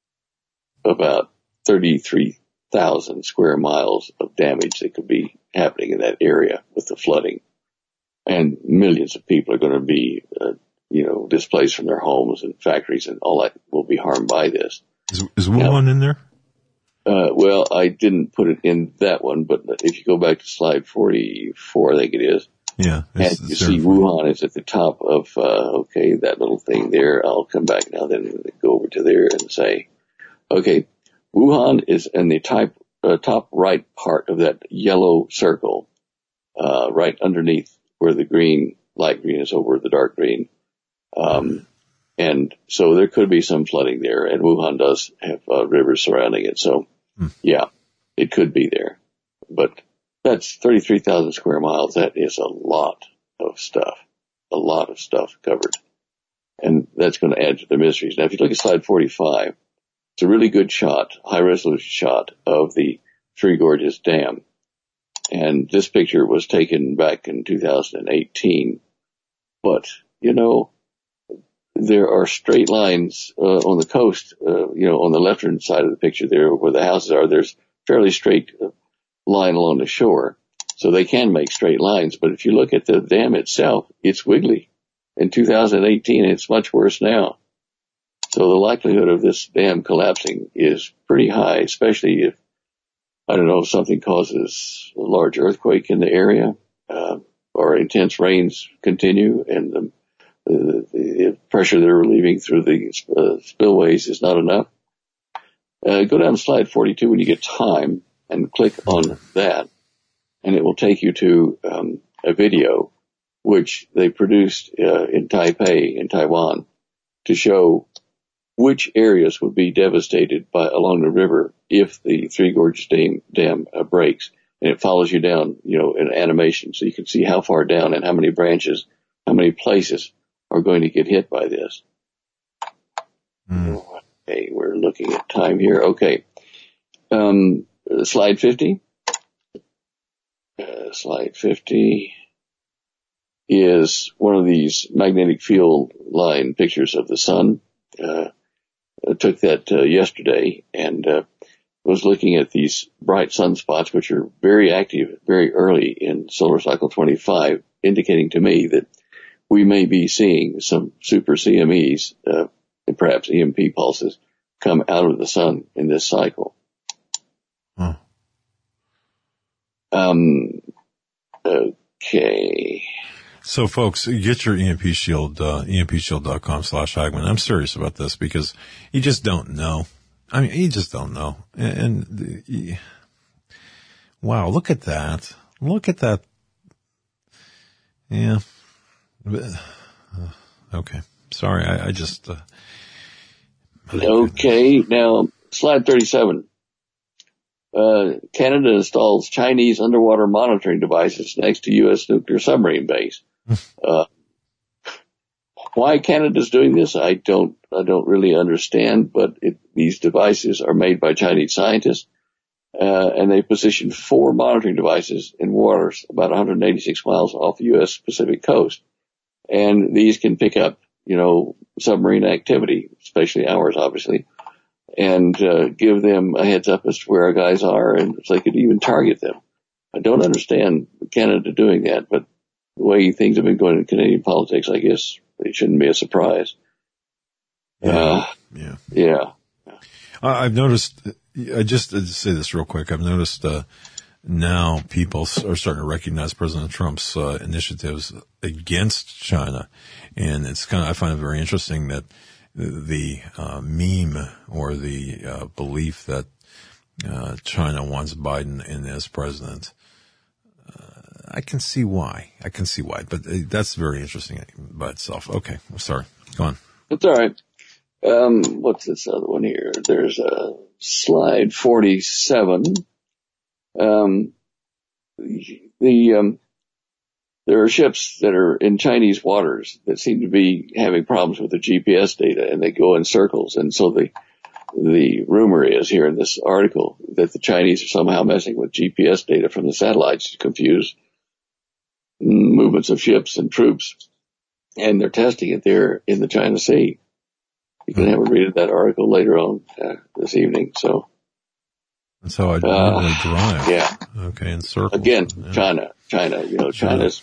about thirty-three thousand square miles of damage that could be happening in that area with the flooding. And millions of people are going to be, uh, you know, displaced from their homes and factories, and all that will be harmed by this. Is, is Wuhan now, in there? Uh, well, I didn't put it in that one, but if you go back to slide forty-four, I think it is. Yeah. And you see Wuhan is at the top of, uh, okay, that little thing there. I'll come back now then and go over to there and say, okay, Wuhan is in the type, uh, top right part of that yellow circle, uh, right underneath where the green, light green is over the dark green. Um, and so there could be some flooding there, and Wuhan does have uh, rivers surrounding it. So, hmm. yeah, it could be there. But that's thirty-three thousand square miles. That is a lot of stuff, a lot of stuff covered. And that's going to add to the mysteries. Now, if you look at slide forty-five, it's a really good shot, high resolution shot of the Three Gorges Dam. And this picture was taken back in two thousand eighteen. But, you know, there are straight lines uh, on the coast, uh, you know, on the left-hand side of the picture there where the houses are. There's fairly straight uh, line along the shore. So they can make straight lines. But if you look at the dam itself, it's wiggly. In two thousand eighteen, it's much worse now. So the likelihood of this dam collapsing is pretty high, especially if, I don't know, if something causes a large earthquake in the area, uh, or intense rains continue and the, the, the pressure they're relieving through the uh, spillways is not enough. Uh, go down to slide forty-two when you get time and click on that, and it will take you to um, a video which they produced uh, in Taipei, in Taiwan, to show which areas would be devastated by along the river if the Three Gorges Dam, dam uh, breaks. And it follows you down, you know, in animation, so you can see how far down and how many branches, how many places are going to get hit by this. Mm. Okay, we're looking at time here. Okay. Um, slide fifty. Uh, slide fifty is one of these magnetic field line pictures of the sun. Uh, I took that uh, yesterday and uh, was looking at these bright sunspots, which are very active very early in solar cycle twenty-five, indicating to me that we may be seeing some super C M Es, uh, and perhaps E M P pulses, come out of the sun in this cycle. Huh. Um, okay. So, folks, get your E M P Shield, uh, E M P shield dot com slash Hagmann. I'm serious about this because you just don't know. I mean, you just don't know. And, and the, wow, look at that. Look at that. Yeah. Okay. Sorry, I, I just... Uh, okay, now, slide thirty-seven. uh, Canada installs Chinese underwater monitoring devices next to U S nuclear submarine base. uh, why Canada's doing this, I don't, I don't really understand, but it, these devices are made by Chinese scientists, uh, and they position four monitoring devices in waters about one hundred eighty-six miles off the U S Pacific coast. And these can pick up, you know, submarine activity, especially ours, obviously, and uh, give them a heads up as to where our guys are, and so they could even target them. I don't understand Canada doing that, but the way things have been going in Canadian politics, I guess it shouldn't be a surprise. Yeah, uh, yeah, yeah. I've noticed. I just to say this real quick. I've noticed uh, now people are starting to recognize President Trump's uh, initiatives against China, and it's kind of I find it very interesting that the uh, meme or the uh, belief that uh, China wants Biden in as president. Uh, I can see why. I can see why, but that's very interesting by itself. Okay, I'm sorry. Go on. It's all right. Um, what's this other one here? There's a slide forty-seven. Um, the um, there are ships that are in Chinese waters that seem to be having problems with the G P S data, and they go in circles. And so the the rumor is here in this article that the Chinese are somehow messing with G P S data from the satellites to confuse movements of ships and troops, and they're testing it there in the China Sea. You can have a read of that article later on uh, this evening. So that's how I normally uh, drive. Yeah. Okay, in circles. Again, yeah. China, China. You know, China's.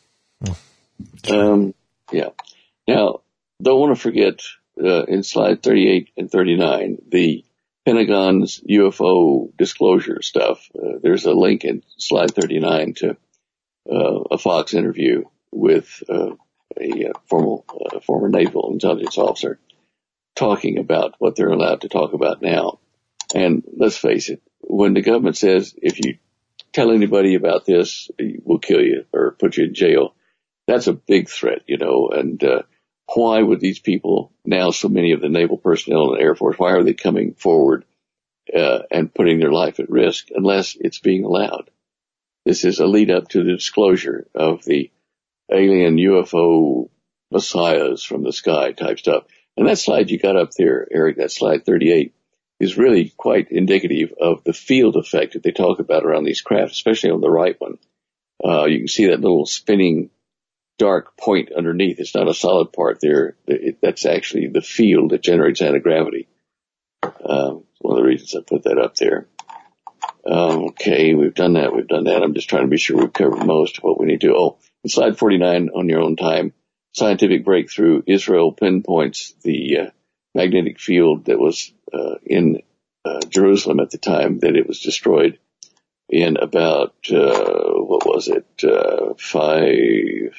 Um. Yeah. Now, don't want to forget uh, in slide thirty-eight and thirty-nine the Pentagon's U F O disclosure stuff. Uh, there's a link in slide thirty-nine to uh, a Fox interview with uh, a uh, former uh, former naval intelligence officer, talking about what they're allowed to talk about now. And let's face it, when the government says, if you tell anybody about this, we'll kill you or put you in jail, that's a big threat, you know. And uh, why would these people, now so many of the naval personnel and the Air Force, why are they coming forward uh, and putting their life at risk unless it's being allowed? This is a lead up to the disclosure of the alien U F O messiahs from the sky type stuff. And that slide you got up there, Eric, that slide thirty-eight, is really quite indicative of the field effect that they talk about around these craft, especially on the right one. Uh, you can see that little spinning dark point underneath. It's not a solid part there. It, that's actually the field that generates anti-gravity. Um, one of the reasons I put that up there. Um, okay, we've done that. We've done that. I'm just trying to be sure we've covered most of what we need to. Oh, in slide forty-nine on your own time. Scientific breakthrough. Israel pinpoints the uh, magnetic field that was uh, in uh, Jerusalem at the time that it was destroyed in about, uh, what was it, uh, five,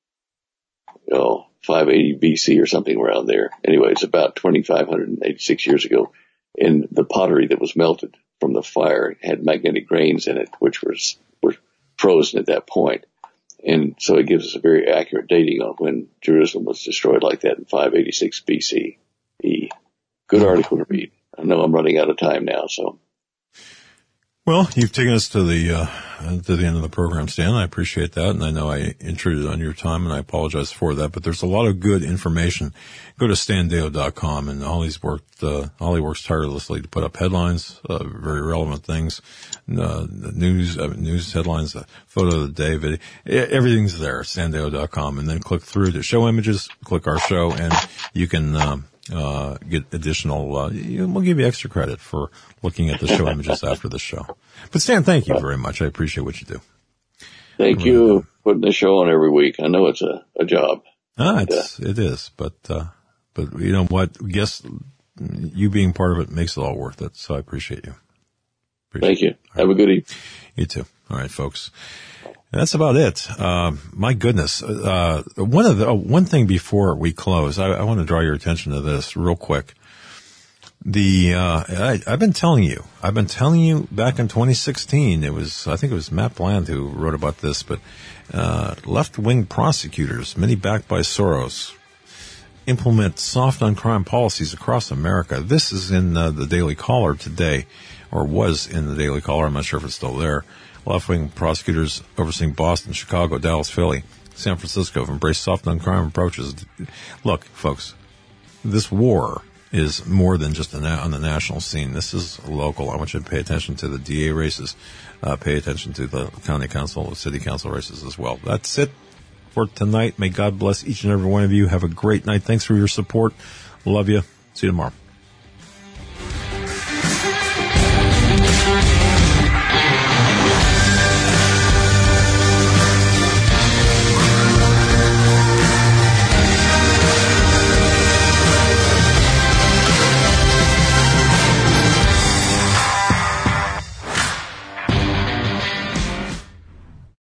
oh, five eighty B C or something around there. Anyway, it's about twenty-five eighty-six years ago. And the pottery that was melted from the fire had magnetic grains in it, which was, were frozen at that point. And so it gives us a very accurate dating on when Jerusalem was destroyed like that in five eighty-six B C E. Good article to read. I know I'm running out of time now, so. Well, you've taken us to the uh, to the end of the program, Stan. I appreciate that, and I know I intruded on your time, and I apologize for that. But there's a lot of good information. Go to stan deyo dot com, and Ollie's worked. Uh, Ollie works tirelessly to put up headlines, uh, very relevant things, uh, news, uh, news headlines, uh, photo of the day, video, everything's there. stan deyo dot com, and then click through to show images. Click our show, and you can. Um, Uh, get additional, uh, we'll give you extra credit for looking at the show images after the show. But Stan, thank you very much. I appreciate what you do. Thank really you for putting the show on every week. I know it's a, a job. Ah, it's, it is, but, uh, but you know what? Guess you being part of it makes it all worth it. So I appreciate you. Appreciate Thank you. All Have right. a good evening. You too. All right, folks. That's about it. Uh, my goodness. Uh, one of the, oh, one thing before we close, I, I want to draw your attention to this real quick. The, uh, I, I've been telling you, I've been telling you back in twenty sixteen, it was, I think it was Matt Bland who wrote about this, but, uh, left-wing prosecutors, many backed by Soros, implement soft on crime policies across America. This is in uh, the Daily Caller today, or was in the Daily Caller. I'm not sure if it's still there. Left-wing prosecutors overseeing Boston, Chicago, Dallas, Philly, San Francisco have embraced soft on crime approaches. Look, folks, this war is more than just na- on the national scene. This is local. I want you to pay attention to the D A races. Uh, pay attention to the county council, city council races as well. That's it for tonight. May God bless each and every one of you. Have a great night. Thanks for your support. Love you. See you tomorrow.